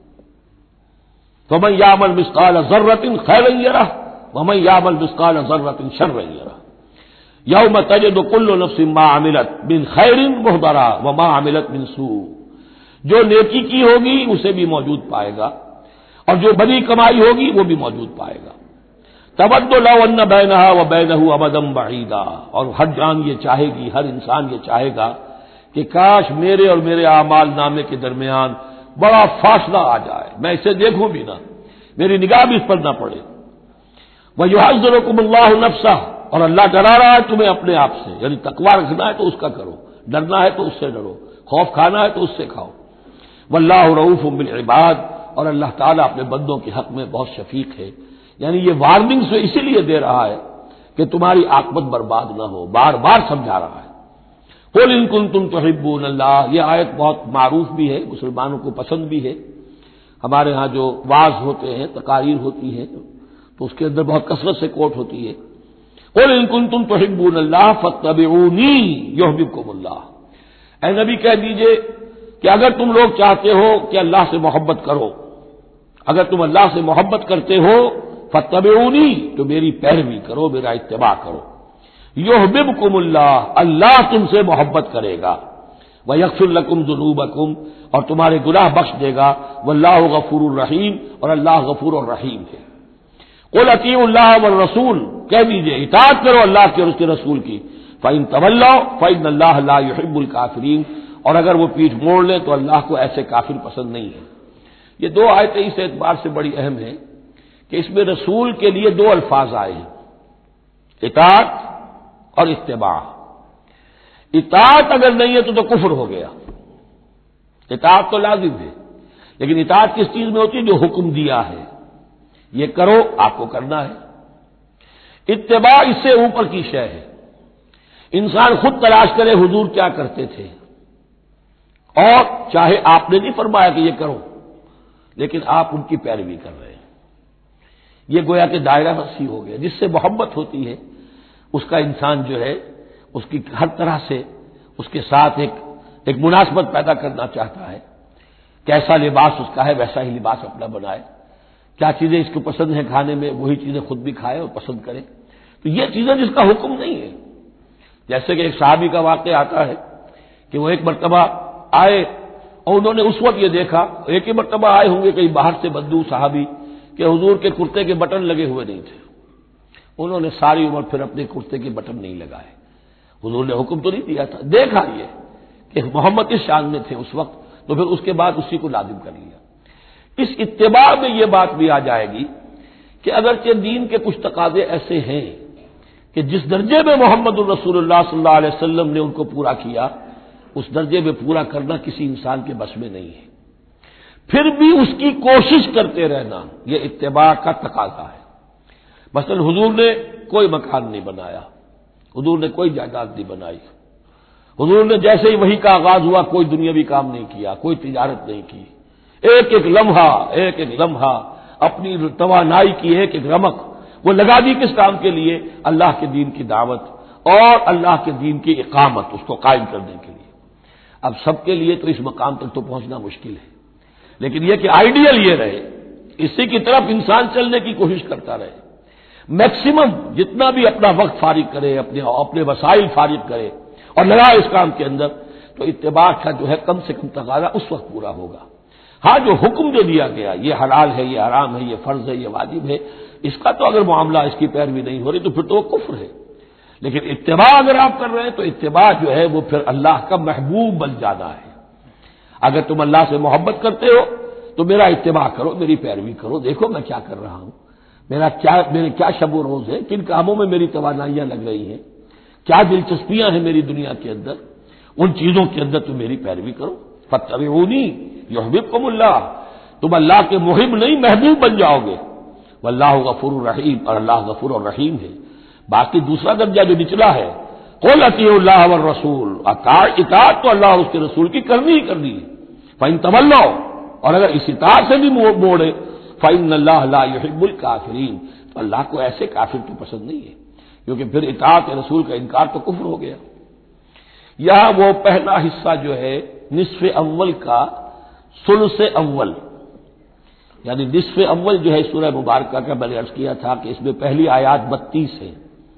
فمن یعمل مثقال ذرۃ خیرا یرہ ومن یعمل مثقال ذرۃ شرا یرہ، یوم تجد کل نفس ما عملت من خیر محضرا وما عملت من سوء، جو نیکی کی ہوگی اسے بھی موجود پائے گا، اور جو بڑی کمائی ہوگی وہ بھی موجود پائے گا۔ تود لو ان بینہا وبینہ امدا بعیدا، اور ہر جان یہ چاہے گی، ہر انسان یہ چاہے گا کہ کاش میرے اور میرے اعمال نامے کے درمیان بڑا فاصلہ آ جائے، میں اسے دیکھوں بھی نہ، میری نگاہ بھی اس پر نہ پڑے۔ وَيُحَذِّرُكُمُ اللَّهُ نَفْسَهُ، اور اللہ ڈرا رہا ہے تمہیں اپنے آپ سے، یعنی تقویٰ رکھنا ہے تو اس کا کرو، ڈرنا ہے تو اس سے ڈرو، خوف کھانا ہے تو اس سے کھاؤ۔ وَاللَّهُ رَءُوفٌ بِالْعِبَادِ، اور اللہ تعالیٰ اپنے بندوں کے حق میں بہت شفیق ہے، یعنی یہ وارننگ سے اسی لیے دے رہا ہے کہ تمہاری عاقبت برباد نہ ہو، بار بار سمجھا رہا ہے۔ قُلْ إِن كُنتُمْ تُحِبُّونَ اللَّهَ، یہ آیت بہت معروف بھی ہے، مسلمانوں کو پسند بھی ہے، ہمارے ہاں جو واعظ ہوتے ہیں، تقاریر ہوتی ہیں تو اس کے اندر بہت کثرت سے کوٹ ہوتی ہے۔ قُلْ إِن كُنتُمْ تُحِبُّونَ اللَّهَ فَاتَّبِعُونِي يُحْبِبْكُمُ اللَّهُ، اے نبی کہہ دیجئے کہ اگر تم لوگ چاہتے ہو کہ اللہ سے محبت کرو اگر تم اللہ سے محبت کرتے ہو فاتبعونی، تو میری پیروی کرو، میرا اتباع کرو۔ یحببکم اللہ، اللہ تم سے محبت کرے گا، ویغفر لکم ذنوبکم، اور تمہارے گناہ بخش دے گا، واللہ غفور الرحیم، اور اللہ غفور الرحیم ہے۔ قل اطیعوا اللہ والرسول، کہہ دیجئے اطاعت کرو اللہ کی اور اس کے رسول کی، فإن تولوا فإن اللہ لا يحب الکافرین، اور اگر وہ پیٹھ موڑ لیں تو اللہ کو ایسے کافر پسند نہیں ہے۔ یہ دو آیتیں اس اعتبار سے بڑی اہم ہیں کہ اس میں رسول کے لیے دو الفاظ آئے ہیں، اطاعت اور اتباع۔ اطاعت اگر نہیں ہے تو کفر ہو گیا، اطاعت تو لازم ہے، لیکن اطاعت کس چیز میں ہوتی ہے؟ جو حکم دیا ہے یہ کرو، آپ کو کرنا ہے۔ اتباع اس سے اوپر کی شے ہے، انسان خود تلاش کرے حضور کیا کرتے تھے، اور چاہے آپ نے نہیں فرمایا کہ یہ کرو، لیکن آپ ان کی پیروی کر رہے ہیں، یہ گویا کہ دائرہ وسیع ہو گیا۔ جس سے محبت ہوتی ہے اس کا انسان جو ہے اس کی ہر طرح سے اس کے ساتھ ایک مناسبت پیدا کرنا چاہتا ہے، کیسا لباس اس کا ہے ویسا ہی لباس اپنا بنائے، کیا چیزیں اس کو پسند ہیں کھانے میں وہی چیزیں خود بھی کھائے اور پسند کرے۔ تو یہ چیزیں جس کا حکم نہیں ہے، جیسے کہ ایک صحابی کا واقعہ آتا ہے کہ وہ ایک مرتبہ آئے اور انہوں نے اس وقت یہ دیکھا، ایک ہی مرتبہ آئے ہوں گے کہیں باہر سے بدو صحابی، کہ حضور کے کرتے کے بٹن لگے ہوئے نہیں تھے۔ انہوں نے ساری عمر پھر اپنے کرتے کے بٹن نہیں لگائے، حضور نے حکم تو نہیں دیا تھا، دیکھا یہ کہ محمد اس شان میں تھے اس وقت، تو پھر اس کے بعد اسی کو لازم کر لیا۔ اس اتباع میں یہ بات بھی آ جائے گی کہ اگرچہ دین کے کچھ تقاضے ایسے ہیں کہ جس درجے میں محمد الرسول اللہ صلی اللہ علیہ وسلم نے ان کو پورا کیا، اس درجے میں پورا کرنا کسی انسان کے بس میں نہیں ہے، پھر بھی اس کی کوشش کرتے رہنا یہ اتباع کا تقاضا ہے۔ مثلا حضور نے کوئی مکان نہیں بنایا، حضور نے کوئی جائیداد نہیں بنائی، حضور نے جیسے ہی وحی کا آغاز ہوا کوئی دنیاوی کام نہیں کیا، کوئی تجارت نہیں کی، ایک ایک لمحہ اپنی توانائی کی ایک رمق وہ لگا دی کس کام کے لیے؟ اللہ کے دین کی دعوت اور اللہ کے دین کی اقامت، اس کو قائم کرنے کے لیے۔ اب سب کے لیے تو اس مقام تک تو پہنچنا مشکل ہے، لیکن یہ کہ آئیڈیل یہ رہے، اسی کی طرف انسان چلنے کی کوشش کرتا رہے، میکسیمم جتنا بھی اپنا وقت فارغ کرے، اپنے وسائل فارغ کرے اور لگائے اس کام کے اندر، تو اتباع کا جو ہے کم سے کم تقاضا اس وقت پورا ہوگا۔ ہاں جو حکم جو دیا گیا، یہ حلال ہے، یہ حرام ہے، یہ فرض ہے، یہ واجب ہے، اس کا تو اگر معاملہ اس کی پیروی نہیں ہو رہی تو پھر تو وہ کفر ہے۔ لیکن اتباع اگر آپ کر رہے ہیں تو اتباع جو ہے وہ پھر اللہ کا محبوب بن جانا ہے۔ اگر تم اللہ سے محبت کرتے ہو تو میرا اتباع کرو، میری پیروی کرو، دیکھو میں کیا کر رہا ہوں، میرے کیا شب و روز ہے، کن کاموں میں میری توانائیاں لگ رہی ہیں، کیا دلچسپیاں ہیں میری دنیا کے اندر، ان چیزوں کے اندر تم میری پیروی کرو۔ فاتبعونی یحببکم اللہ، تم اللہ کے محب نہیں محبوب بن جاؤ گے، واللہ غفور الرحیم، اور اللہ غفور الرحیم ہے۔ باقی دوسرا درجہ جو نچلا ہے، قل اطیعوا اللہ والرسول، اطاعت تو اللہ اور اس کے رسول کی کرنی ہی کرنی ہے۔ فإن تولوا، اور اگر اس اطاعت سے بھی موڑے، فإن اللہ لا يحب الکافرین، تو اللہ کو ایسے کافر تو پسند نہیں ہے، کیونکہ پھر اطاعت رسول کا انکار تو کفر ہو گیا۔ یہاں وہ پہلا حصہ جو ہے نصف اول کا ثلث اول، یعنی نصف اول جو ہے سورہ مبارکہ کا میں نے عرض کیا تھا کہ اس میں پہلی آیات 32 ہیں،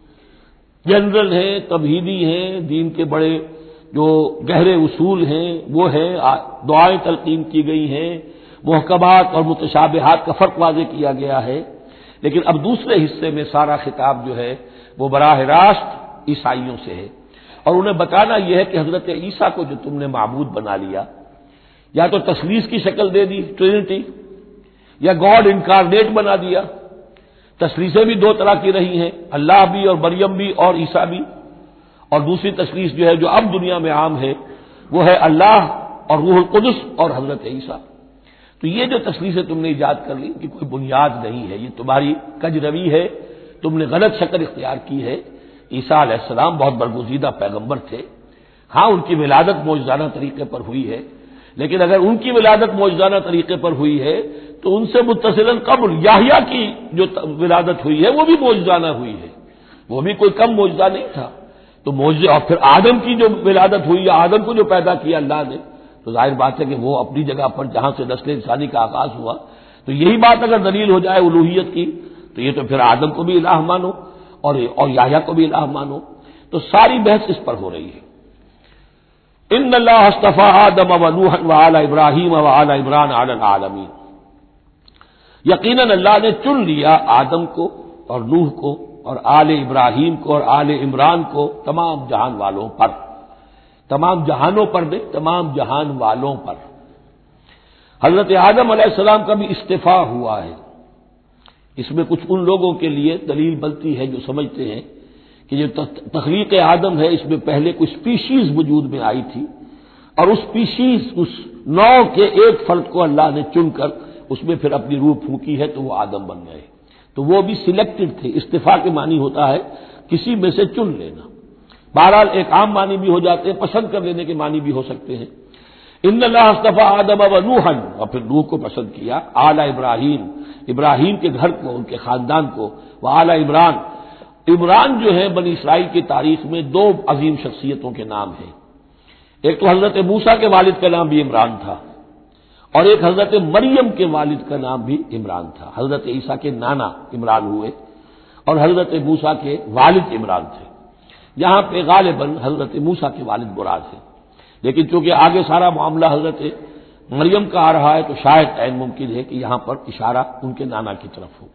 جنرل ہیں، تمہیدی ہیں، دین کے بڑے جو گہرے اصول ہیں وہ ہیں، دعائیں تلقین کی گئی ہیں، محکمات اور متشابہات کا فرق واضح کیا گیا ہے۔ لیکن اب دوسرے حصے میں سارا خطاب جو ہے وہ براہ راست عیسائیوں سے ہے، اور انہیں بتانا یہ ہے کہ حضرت عیسیٰ کو جو تم نے معبود بنا لیا، یا تو تثلیث کی شکل دے دی ٹرینٹی، یا گاڈ انکارنیٹ بنا دیا۔ تثلیثیں بھی دو طرح کی رہی ہیں، اللہ بھی اور مریم بھی اور عیسیٰ بھی، اور دوسری تثلیث جو ہے جو اب دنیا میں عام ہے وہ ہے اللہ اور روح القدس اور حضرت عیسیٰ۔ تو یہ جو تثلیثیں تم نے ایجاد کر لی کہ کوئی بنیاد نہیں ہے، یہ تمہاری کج روی ہے، تم نے غلط شکل اختیار کی ہے۔ عیسیٰ علیہ السلام بہت برگزیدہ پیغمبر تھے، ہاں ان کی ولادت معجزانہ طریقے پر ہوئی ہے، لیکن اگر ان کی ولادت معجزانہ طریقے پر ہوئی ہے تو ان سے متصلاً قبل یحییٰ کی جو ولادت ہوئی ہے وہ بھی معجزانہ ہوئی ہے، وہ بھی کوئی کم معجزہ نہیں تھا۔ تو معجزہ، اور پھر آدم کی جو ولادت ہوئی ہے، آدم کو جو پیدا کیا اللہ نے، تو ظاہر بات ہے کہ وہ اپنی جگہ پر جہاں سے نسل انسانی کا آغاز ہوا، تو تو یہی بات اگر دلیل ہو جائے الوہیت کی تو یہ تو پھر آدم کو بھی الہ مانو اور یحییٰ کو بھی الہ مانو. تو ساری بحث اس پر ہو رہی ہے. ان اللہ اصطفیٰ آدم و نوحا وآل ابراہیم وآل عمران علی العالمین. یقیناً اللہ نے چن لیا آدم کو اور نوح کو اور آل ابراہیم کو اور آل عمران کو تمام جہان والوں پر. تمام جہانوں پر نہیں، تمام جہان والوں پر. حضرت آدم علیہ السلام کا بھی استفاء ہوا ہے. اس میں کچھ ان لوگوں کے لیے دلیل بنتی ہے جو سمجھتے ہیں کہ جو تخلیق آدم ہے اس میں پہلے کوئی اسپیشیز وجود میں آئی تھی اور اس اسپیشیز اس نوع کے ایک فرد کو اللہ نے چن کر اس میں پھر اپنی روح پھونکی ہے تو وہ آدم بن گئے. تو وہ بھی سلیکٹڈ تھے. استفاء کے معنی ہوتا ہے کسی میں سے چن لینا. بہرحال ایک عام معنی بھی ہو جاتے ہیں، پسند کر لینے کے معنی بھی ہو سکتے ہیں. ان اللہ اصطفیٰ آدم و نوحا، اور پھر نوح کو پسند کیا، آل ابراہیم، ابراہیم کے گھر کو، ان کے خاندان کو، وہ آل عمران. عمران جو ہے بنی اسرائیل کی تاریخ میں دو عظیم شخصیتوں کے نام ہیں. ایک تو حضرت موسیٰ کے والد کا نام بھی عمران تھا اور ایک حضرت مریم کے والد کا نام بھی عمران تھا. حضرت عیسیٰ کے نانا عمران ہوئے اور حضرت موسیٰ کے والد عمران تھے. یہاں پہ غالباً حضرت موسیٰ کے والد مراد ہیں، لیکن چونکہ آگے سارا معاملہ حضرت مریم کا آ رہا ہے تو شاید عین ممکن ہے کہ یہاں پر اشارہ ان کے نانا کی طرف ہو.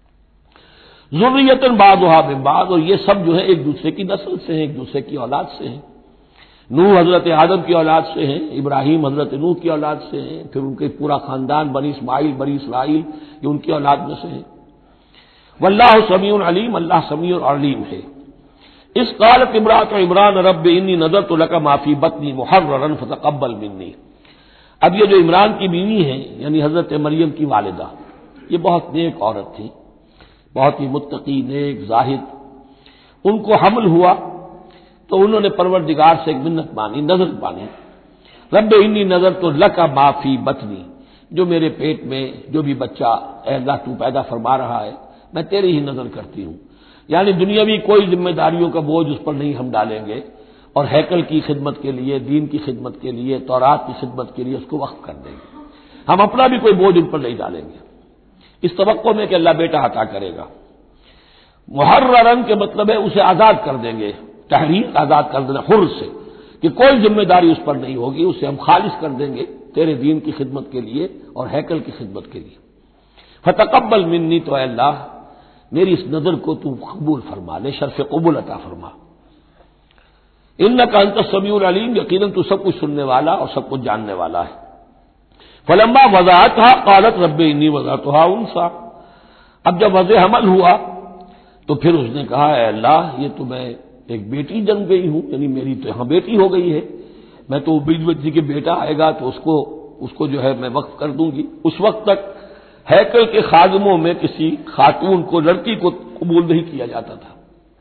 ذریۃ بعضھا من بعض، اور یہ سب جو ہے ایک دوسرے کی نسل سے ہیں، ایک دوسرے کی اولاد سے ہیں. نوح حضرت آدم کی اولاد سے ہیں، ابراہیم حضرت نوح کی اولاد سے ہیں، پھر ان کے پورا خاندان بنی اسماعیل بنی اسرائیل یہ ان کی اولاد میں سے ہیں. واللہ سمیع علیم، اللہ سمیع اور علیم ہے. اس قالت امرأۃ عمران رب انی نذرت لک ما فی بطنی محررا فتقبل منی. اب یہ جو عمران کی بیوی ہیں یعنی حضرت مریم کی والدہ، یہ بہت نیک عورت تھی، بہت ہی متقی، نیک، زاہد. ان کو حمل ہوا تو انہوں نے پروردگار سے ایک منت مانی، نذر مانی. رب انی نذرت لک ما فی بطنی، جو میرے پیٹ میں جو بھی بچہ اے اللہ تو پیدا فرما رہا ہے میں تیری ہی نذر کرتی ہوں. یعنی دنیاوی کوئی ذمہ داریوں کا بوجھ اس پر نہیں ہم ڈالیں گے اور ہیکل کی خدمت کے لیے، دین کی خدمت کے لیے، تورات کی خدمت کے لیے اس کو وقف کر دیں گے. ہم اپنا بھی کوئی بوجھ ان پر نہیں ڈالیں گے اس توقع میں کہ اللہ بیٹا عطا کرے گا. محررن کے مطلب ہے اسے آزاد کر دیں گے، تحریر آزاد کر دینا حر سے، کہ کوئی ذمہ داری اس پر نہیں ہوگی، اسے ہم خالص کر دیں گے تیرے دین کی خدمت کے لیے اور ہیکل کی خدمت کے لیے. فتقبل منی، تو اے اللہ میری اس نظر کو تو قبول فرما لے، شرف قبول عطا فرما. انک انت السمیع العلیم، یقیناً تو سب کچھ سننے والا اور سب کچھ جاننے والا ہے. فلما وضعتها قالت رب انی وضعتها انثى، اب جب وضع حمل ہوا تو پھر اس نے کہا اے اللہ یہ تو میں ایک بیٹی جنم گئی ہوں، یعنی میری تو یہاں بیٹی ہو گئی ہے، میں تو امید تھی کہ بیٹا آئے گا تو اس کو جو ہے میں وقف کر دوں گی. اس وقت تک ہیکل کے خادموں میں کسی خاتون کو، لڑکی کو قبول نہیں کیا جاتا تھا.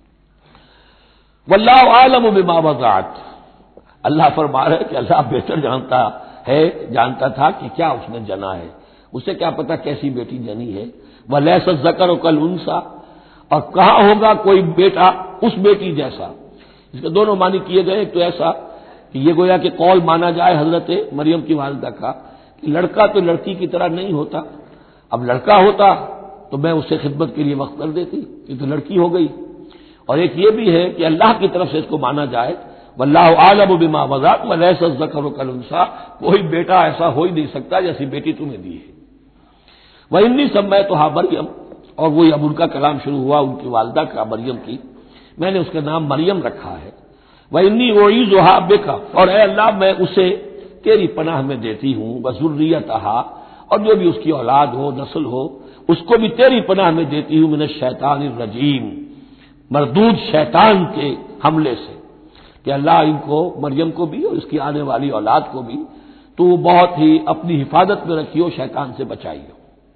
واللہ عالم بما وضعت، اللہ فرما رہے کہ اللہ بہتر جانتا تھا کہ کیا اس نے جنا ہے، اسے کیا پتا کیسی بیٹی جنی ہے. ولیس الذکر کالانثی، اور کہاں ہوگا کوئی بیٹا اس بیٹی جیسا. اس کے دونوں معنی کیے گئے. ایک تو ایسا کہ یہ گویا کہ قول مانا جائے حضرت مریم کی والدہ کا کہ لڑکا تو لڑکی کی طرح نہیں ہوتا، اب لڑکا ہوتا تو میں اسے خدمت کے لیے وقف کر دیتی، یہ تو لڑکی ہو گئی. اور ایک یہ بھی ہے کہ اللہ کی طرف سے اس کو مانا جائے واللہ عالم بما وضعت ولیس الذکر کالانثی، کوئی بیٹا ایسا ہو ہی نہیں سکتا جیسی بیٹی تمہیں دی ہے. وانی سمیتھا مریم، اور وہی اب ان کا کلام شروع ہوا ان کی والدہ کا مریم کی، میں نے اس کا نام مریم رکھا ہے. وانی اعیذھا بک، اور اے اللہ میں اسے تیری پناہ میں دیتی ہوں. وذریتھا، اور جو بھی اس کی اولاد ہو، نسل ہو، اس کو بھی تیری پناہ میں دیتی ہوں من الشیطان الرجیم، مردود شیطان کے حملے سے. کہ اللہ ان کو، مریم کو بھی اور اس کی آنے والی اولاد کو بھی تو بہت ہی اپنی حفاظت میں رکھیو، شیطان سے بچائیو.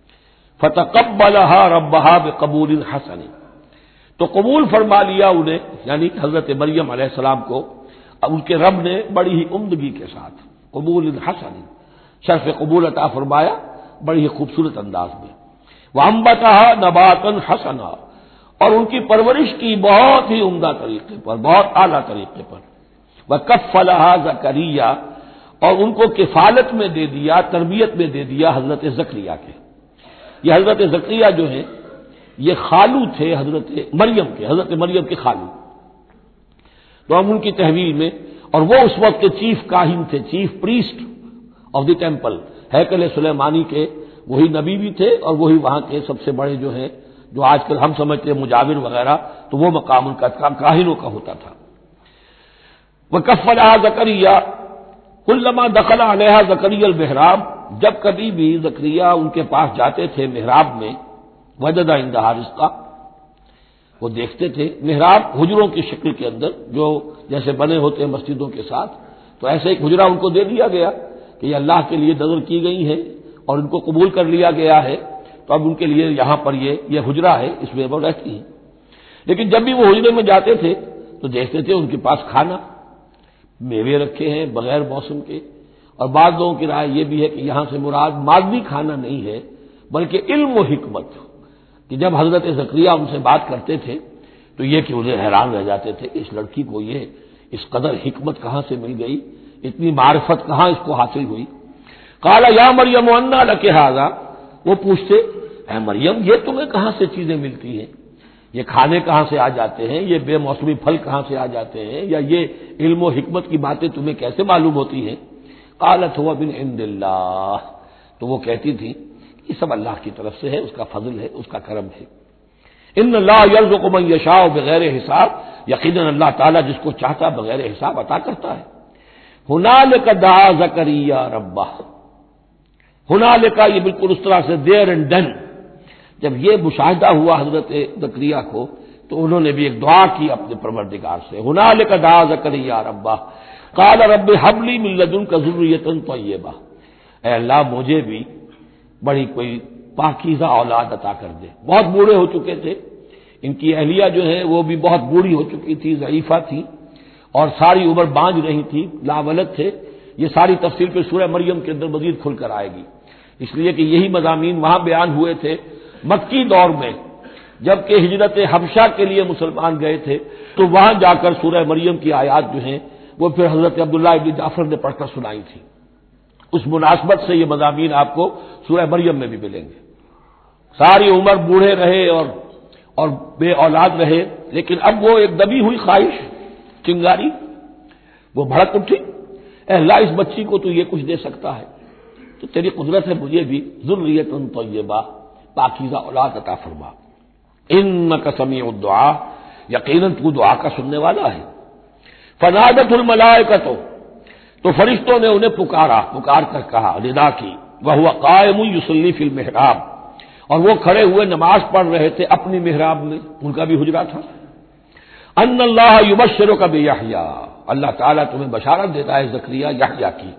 فتقبلها ربها بقبول حسن، تو قبول فرما لیا انہیں، یعنی حضرت مریم علیہ السلام کو ان کے رب نے بڑی ہی عمدگی کے ساتھ قبول حسن، شرف قبول عطا فرمایا بڑی ہی خوبصورت انداز میں. وانبتها نباتا حسنا، اور ان کی پرورش کی بہت ہی عمدہ طریقے پر، بہت اعلیٰ طریقے پر. وکفلها زکریا، اور ان کو کفالت میں دے دیا، تربیت میں دے دیا حضرت زکریا کے. یہ حضرت زکریا جو ہیں یہ خالو تھے حضرت مریم کے خالو، تو ہم ان کی تحویل میں، اور وہ اس وقت کے چیف کاہن تھے، chief priest of the temple, ہیکل سلیمانی کے وہی نبی بھی تھے اور وہی وہاں کے سب سے بڑے جو ہیں، جو آج کل ہم سمجھتے ہیں مجاور وغیرہ، تو وہ مقام ان کا کاہنوں کا ہوتا تھا۔ وَكَفَّلَهَا زَكَرِيَّا كُلَّمَا دَخَلَ عَلَيْهَا زَكَرِيَّا الْمِحْرَابَ، جب کبھی بھی زکریا ان کے پاس جاتے تھے محراب میں، وجد عندها رزقا، وہ دیکھتے تھے محراب حجروں کی شکل کے اندر جو جیسے بنے ہوتے ہیں مسجدوں کے ساتھ، تو ایسے ایک حجرہ ان کو دے دیا گیا کہ یہ اللہ کے لیے نذر کی گئی ہے اور ان کو قبول کر لیا گیا ہے، تو اب ان کے لیے یہاں پر یہ حجرہ ہے، اس میں وہ رہتی ہیں۔ لیکن جب بھی وہ حجرے میں جاتے تھے تو دیکھتے تھے ان کے پاس کھانا، میوے رکھے ہیں بغیر موسم کے، اور بعض لوگوں کی رائے یہ بھی ہے کہ یہاں سے مراد مادی کھانا نہیں ہے بلکہ علم و حکمت، کہ جب حضرت زکریا ان سے بات کرتے تھے تو یہ کہ انہیں حیران رہ جاتے تھے اس لڑکی کو یہ اس قدر حکمت کہاں سے مل گئی، اتنی معرفت کہاں اس کو حاصل ہوئی۔ قال یا مریم انا لک ھذا، وہ پوچھتے اے مریم یہ تمہیں کہاں سے چیزیں ملتی ہیں، یہ کھانے کہاں سے آ جاتے ہیں، یہ بے موسمی پھل کہاں سے آ جاتے ہیں، یا یہ علم و حکمت کی باتیں تمہیں کیسے معلوم ہوتی ہیں؟ قالت هو من عند اللہ، تو وہ کہتی تھی یہ سب اللہ کی طرف سے ہے، اس کا فضل ہے، اس کا کرم ہے۔ ان اللہ یرزق من یشاء بغیر حساب، یقیناً اللہ تعالیٰ جس کو چاہتا بغیر حساب عطا کرتا ہے۔ ہنالک دعا زکریا ربہ، ہنالک یہ بالکل اس طرح سے دیر اینڈ ڈن، جب یہ مشاہدہ ہوا حضرت زکریا کو تو انہوں نے بھی ایک دعا کی اپنے پروردگار سے، ہنالک دعا زکریا ربہ قال رب هب لي من لدنك ذرية طيبة، اے اللہ مجھے بھی بڑی کوئی پاکیزہ اولاد عطا کر دے۔ بہت بوڑھے ہو چکے تھے، ان کی اہلیہ جو ہے وہ بھی بہت بوڑھی ہو چکی تھی، ضعیفہ تھی، اور ساری عمر بانجھ رہی تھی، لاولد تھے۔ یہ ساری تفصیل پھر سورہ مریم کے اندر مزید کھل کر آئے گی، اس لیے کہ یہی مضامین وہاں بیان ہوئے تھے مکی دور میں، جبکہ ہجرت حبشہ کے لیے مسلمان گئے تھے، تو وہاں جا کر سورہ مریم کی آیات جو ہیں وہ پھر حضرت عبداللہ ابن جعفر نے پڑھ کر سنائی تھی۔ اس مناسبت سے یہ مضامین آپ کو سورہ مریم میں بھی ملیں گے۔ ساری عمر بوڑھے رہے اور بے اولاد رہے، لیکن اب وہ ایک دبی ہوئی خواہش، چنگاری، وہ بھڑک اٹھی، اے اللہ اس بچی کو تو یہ کچھ دے سکتا ہے تو تیری قدرت ہے مجھے بھی ذریۃ طیبہ، پاکیزہ اولاد عطا فرما۔ انک سمیع الدعاء، یقیناً تو دعا کا سننے والا ہے۔ فنادت الملائکۃ، تو فرشتوں نے انہیں پکار کر کہا، ندا کی، وہو قائم یصلی فی المحراب، اور وہ کھڑے ہوئے نماز پڑھ رہے تھے اپنی محراب میں، ان کا بھی حجرہ تھا۔ ان اللہ یبشرک بیحییٰ، اللہ تعالیٰ تمہیں بشارت دیتا ہے زکریا یحییٰ کی،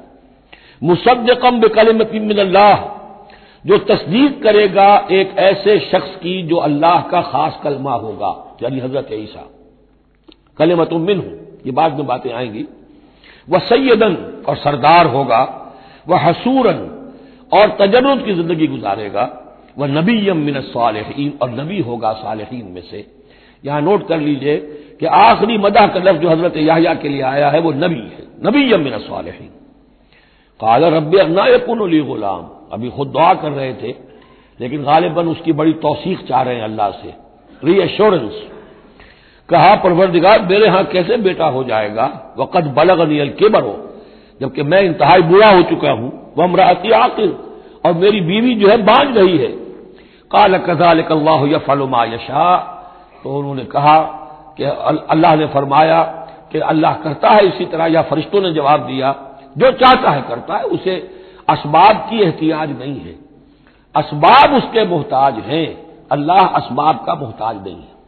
مصدقا بکلمۃ من اللہ، جو تصدیق کرے گا ایک ایسے شخص کی جو اللہ کا خاص کلمہ ہوگا، یعنی حضرت عیسیٰ، کلمۃ منہ، یہ بعد میں باتیں آئیں گی۔ وہ سیدن، اور سردار ہوگا، وہ حسورن، اور تجرد کی زندگی گزارے گا، وہ نبی من الصالحین، اور نبی ہوگا صالحین میں سے۔ یہاں نوٹ کر لیجئے کہ آخری مدح کا لفظ جو حضرت یحییٰ کے لیے آیا ہے وہ نبی ہے، نبی من الصالحین۔ قال رب انا یکون لی غلام، ابھی خود دعا کر رہے تھے لیکن غالباً اس کی بڑی توثیق چاہ رہے ہیں اللہ سے، ری ایشورنس۔ کہا پروردگار میرے ہاں کیسے بیٹا ہو جائے گا، وقد بلغنی الکبر، جبکہ میں انتہائی بوڑھا ہو چکا ہوں، وامرأتی عاقر، اور میری بیوی جو ہے بانجھ رہی ہے۔ قال کذلک اللہ یفعل ما یشاء، تو انہوں نے کہا کہ اللہ نے فرمایا کہ اللہ کرتا ہے اسی طرح، یا فرشتوں نے جواب دیا جو چاہتا ہے کرتا ہے، اسے اسباب کی احتیاج نہیں ہے، اسباب اس کے محتاج ہیں، اللہ اسباب کا محتاج نہیں ہے۔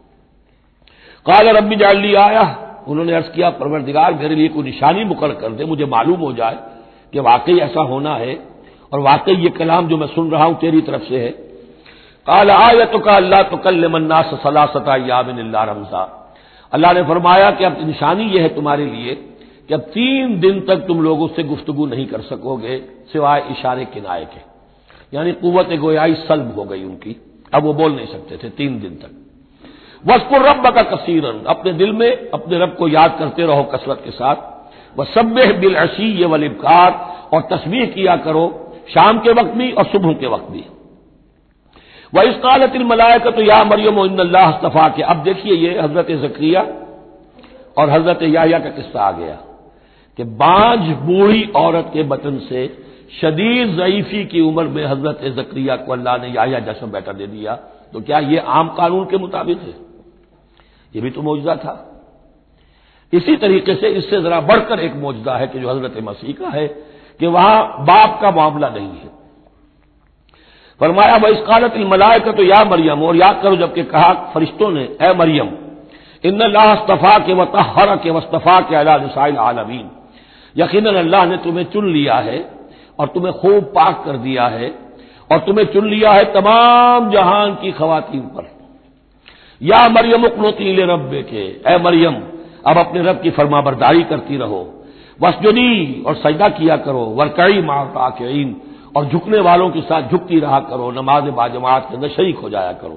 قال رب اجعل لی آیہ، انہوں نے عرض کیا پروردگار میرے لیے کوئی نشانی مقرر کر دے، مجھے معلوم ہو جائے کہ واقعی ایسا ہونا ہے اور واقعی یہ کلام جو میں سن رہا ہوں تیری طرف سے ہے۔ قال آیتک الا تکلم الناس ثلاثۃ ایام الا رمزا، اللہ نے فرمایا کہ اب نشانی یہ ہے تمہارے لیے کہ اب 3 دن تک تم لوگوں سے گفتگو نہیں کر سکو گے سوائے اشارے کنائے کے، یعنی قوت گویائی سلب ہو گئی ان کی، اب وہ بول نہیں سکتے تھے 3 دن تک۔ وَاذْكُر رَّبَّكَ كَثِيرًا، اپنے دل میں اپنے رب کو یاد کرتے رہو کثرت کے ساتھ۔ وَسَبِّحْ بِالْعَشِيِّ وَالْإِبْكَارِ، اور تسبیح کیا کرو شام کے وقت بھی اور صبح کے وقت بھی۔ وَإِذْ قَالَتِ الْمَلَائِكَةُ يَا مَرْيَمُ إِنَّ اللَّهَ اصْطَفَاكِ۔ اب دیکھیے یہ حضرت زکریا اور حضرت یحییٰ کا قصہ آ گیا کہ بانجھ بوڑھی عورت کے بطن سے شدید ضعیفی کی عمر میں حضرت زکریا کو اللہ نے یحییٰ جیسا بیٹا دے دیا، تو کیا یہ عام قانون کے مطابق ہے؟ یہ بھی تو معجزہ تھا۔ اسی طریقے سے اس سے ذرا بڑھ کر ایک معجزہ ہے کہ جو حضرت مسیح کا ہے کہ وہاں باپ کا معاملہ نہیں ہے۔ فرمایا وَإِذْ قَالَتِ الْمَلَائِكَةُ يَا مَرْيَمُ، اور یاد کرو جب کہ کہا فرشتوں نے اے مریم، إِنَّ اللَّهَ اصْطَفَاكِ وَطَهَّرَكِ وَاصْطَفَاكِ عَلَى نِسَاءِ الْعَالَمِينَ، یقیناً اللہ نے تمہیں چن لیا ہے اور تمہیں خوب پاک کر دیا ہے اور تمہیں چن لیا ہے تمام جہان کی خواتین پر۔ یا مریم اقنتی لربک، اے مریم اب اپنے رب کی فرما برداری کرتی رہو، واسجدی اور سجدہ کیا کرو، ورکعی مع الراکعین اور جھکنے والوں کے ساتھ جھکتی رہا کرو، نماز باجماعت کے اندر شریک ہو جایا کرو۔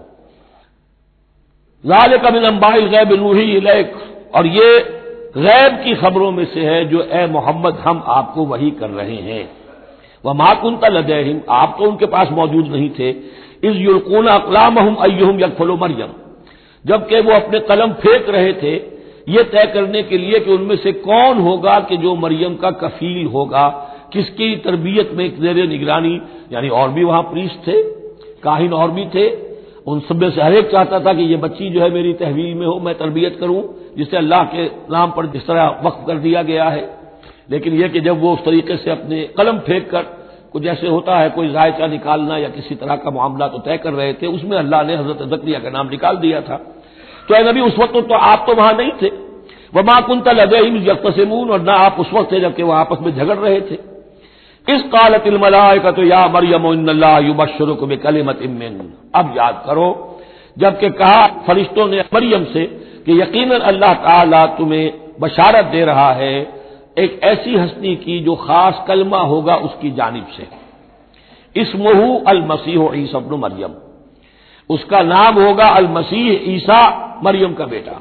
ذالک من انباء الغیب نوحی الیک، اور یہ غیب کی خبروں میں سے ہے جو اے محمد ہم آپ کو وحی کر رہے ہیں۔ وما کنت لدیہم، آپ تو ان کے پاس موجود نہیں تھے، اذ یلقون اقلامہم ایہم یکفل مریم، جبکہ وہ اپنے قلم پھینک رہے تھے یہ طے کرنے کے لیے کہ ان میں سے کون ہوگا کہ جو مریم کا کفیل ہوگا، کس کی تربیت میں زیر نگرانی، یعنی اور بھی وہاں پریسٹ تھے، کاہن اور بھی تھے، ان سب میں سے ہر ایک چاہتا تھا کہ یہ بچی جو ہے میری تحویل میں ہو، میں تربیت کروں، جسے اللہ کے نام پر جس طرح وقف کر دیا گیا ہے۔ لیکن یہ کہ جب وہ اس طریقے سے اپنے قلم پھینک کر کچھ ایسے ہوتا ہے کوئی ذائقہ نکالنا یا کسی طرح کا معاملہ تو طے کر رہے تھے، اس میں اللہ نے حضرت زکریا کا نام نکال دیا تھا۔ تو اے نبی اس وقت تو آپ تو وہاں نہیں تھے، وما کنت لدیہم اذ یختصمون، اور نہ آپ اس وقت تھے جبکہ وہ آپس میں جھگڑ رہے تھے۔ اذ قالت الملائکۃ یا مریم ان اللہ یبشرک بکلمۃ منہ، اب یاد کرو جب کہ کہا فرشتوں نے مریم سے کہ یقیناً اللہ تعالیٰ تمہیں بشارت دے رہا ہے ایک ایسی ہستی کی جو خاص کلمہ ہوگا اس کی جانب سے، اسمہ المسیح عیسی ابن مریم، اس کا نام ہوگا المسیح عیسیٰ مریم کا بیٹا،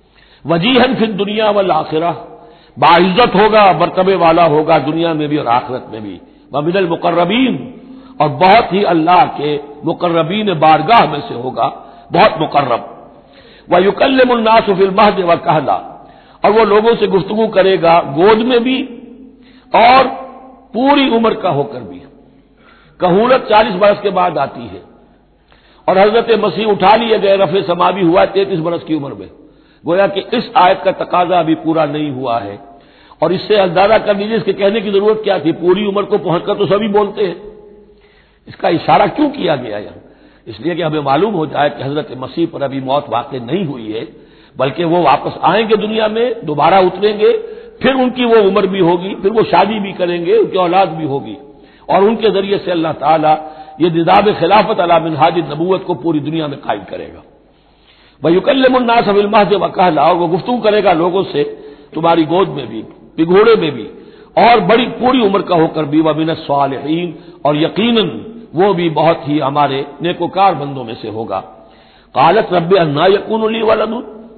وجیہن فی الدنیا والآخرہ، باعزت ہوگا، مرتبے والا ہوگا دنیا میں بھی اور آخرت میں بھی، ومن المقربین، اور بہت ہی اللہ کے مقربین بارگاہ میں سے ہوگا، بہت مقرب، وَيُكَلِّمُ النَّاسُ فِي الْمَهْدِ وَكَهْلًا، اور وہ لوگوں سے گفتگو کرے گا گود میں بھی اور پوری عمر کا ہو کر بھی۔ کہولت 40 برس کے بعد آتی ہے اور حضرت مسیح اٹھا لیے گئے، رفع سماوی ہوا 33 برس کی عمر میں، گویا کہ اس آیت کا تقاضا ابھی پورا نہیں ہوا ہے، اور اس سے اندازہ کر لیجیے اس کے کہنے کی ضرورت کیا تھی، پوری عمر کو پہنچ کر تو سبھی بولتے ہیں، اس کا اشارہ کیوں کیا گیا یہاں؟ اس لیے کہ ہمیں معلوم ہو جائے کہ حضرت مسیح پر ابھی موت واقع نہیں ہوئی ہے، بلکہ وہ واپس آئیں گے دنیا میں، دوبارہ اتریں گے، پھر ان کی وہ عمر بھی ہوگی، پھر وہ شادی بھی کریں گے، ان کی اولاد بھی ہوگی، اور ان کے ذریعے سے اللہ تعالیٰ یہ نظام خلافت علی منہاج النبوت کو پوری دنیا میں قائم کرے گا۔ وَيُكَلِّمُ النَّاسَ فِي الْمَهْدِ وَكَهْلًا، اور وہ گفتگو کرے گا لوگوں سے تمہاری گود میں بھی، پگھوڑے میں بھی، اور بڑی پوری عمر کا ہو کر بھی، وَمِنَ الصَّالِحِينَ، اور یقیناً وہ بھی بہت ہی ہمارے نیکوکار بندوں میں سے ہوگا۔ قالت رب انا یکون لی ولد،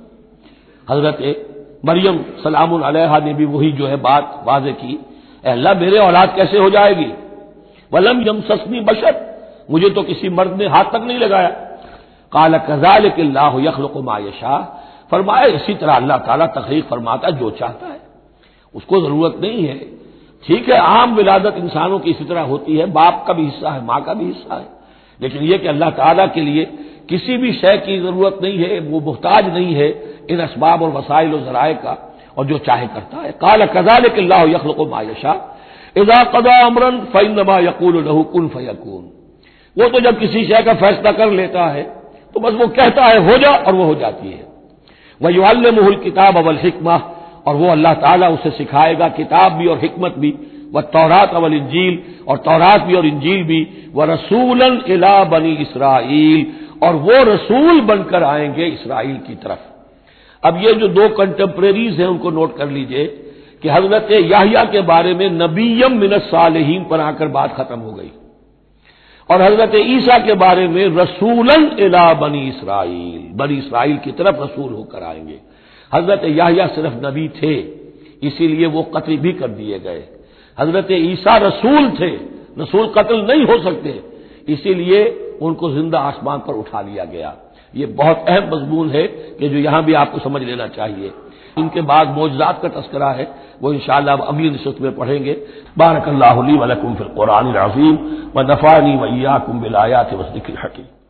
حضرت مریم سلام علیہا نے بھی وہی جو ہے بات واضح کی، اے اللہ میرے اولاد کیسے ہو جائے گی، ولم یمسسنی بشر، مجھے تو کسی مرد نے ہاتھ تک نہیں لگایا۔ قال کذالک اللہ یخلق ما یشاء، فرمایا اسی طرح اللہ تعالیٰ تخلیق فرماتا جو چاہتا ہے، اس کو ضرورت نہیں ہے۔ ٹھیک ہے عام ولادت انسانوں کی اسی طرح ہوتی ہے، باپ کا بھی حصہ ہے، ماں کا بھی حصہ ہے، لیکن یہ کہ اللہ تعالیٰ کے لیے کسی بھی شے کی ضرورت نہیں ہے، وہ محتاج نہیں ہے ان اسباب اور وسائل و ذرائع کا، اور جو چاہے کرتا ہے۔ قال کذالک اللہ یخلق ما یشاء اذا قضى امرا فانما يقول له كن فيكون، وہ تو جب کسی شے کا فیصلہ کر لیتا ہے تو بس وہ کہتا ہے ہو جا اور وہ ہو جاتی ہے۔ وَيُعَلِّمُهُ الْكِتَابَ وَالْحِكْمَةَ، اور وہ اللہ تعالیٰ اسے سکھائے گا کتاب بھی اور حکمت بھی، وَالتَّوْرَاةَ وَالْإِنْجِيلَ، اور تورات بھی اور انجیل بھی، وَرَسُولًا إِلَىٰ بَنِي إِسْرَائِيلَ، اور وہ رسول بن کر آئیں گے اسرائیل کی طرف۔ اب یہ جو دو کنٹمپریریز ہیں ان کو نوٹ کر لیجئے کہ حضرت یحییٰ کے بارے میں نبیم من الصالحین پر آ کر بات ختم ہو گئی، اور حضرت عیسیٰ کے بارے میں رسولاً الی بنی اسرائیل، بنی اسرائیل کی طرف رسول ہو کر آئیں گے۔ حضرت یحییٰ صرف نبی تھے اسی لیے وہ قتل بھی کر دیے گئے، حضرت عیسیٰ رسول تھے، رسول قتل نہیں ہو سکتے، اسی لیے ان کو زندہ آسمان پر اٹھا لیا گیا۔ یہ بہت اہم مضمون ہے کہ جو یہاں بھی آپ کو سمجھ لینا چاہیے۔ ان کے بعد معجزات کا تذکرہ ہے، وہ انشاءاللہ اب اگلی نشست میں پڑھیں گے۔ بارک اللہ لی و لکم فی القرآن العظیم و نفعنی و ایاکم بالآیات والذکر الحکیم۔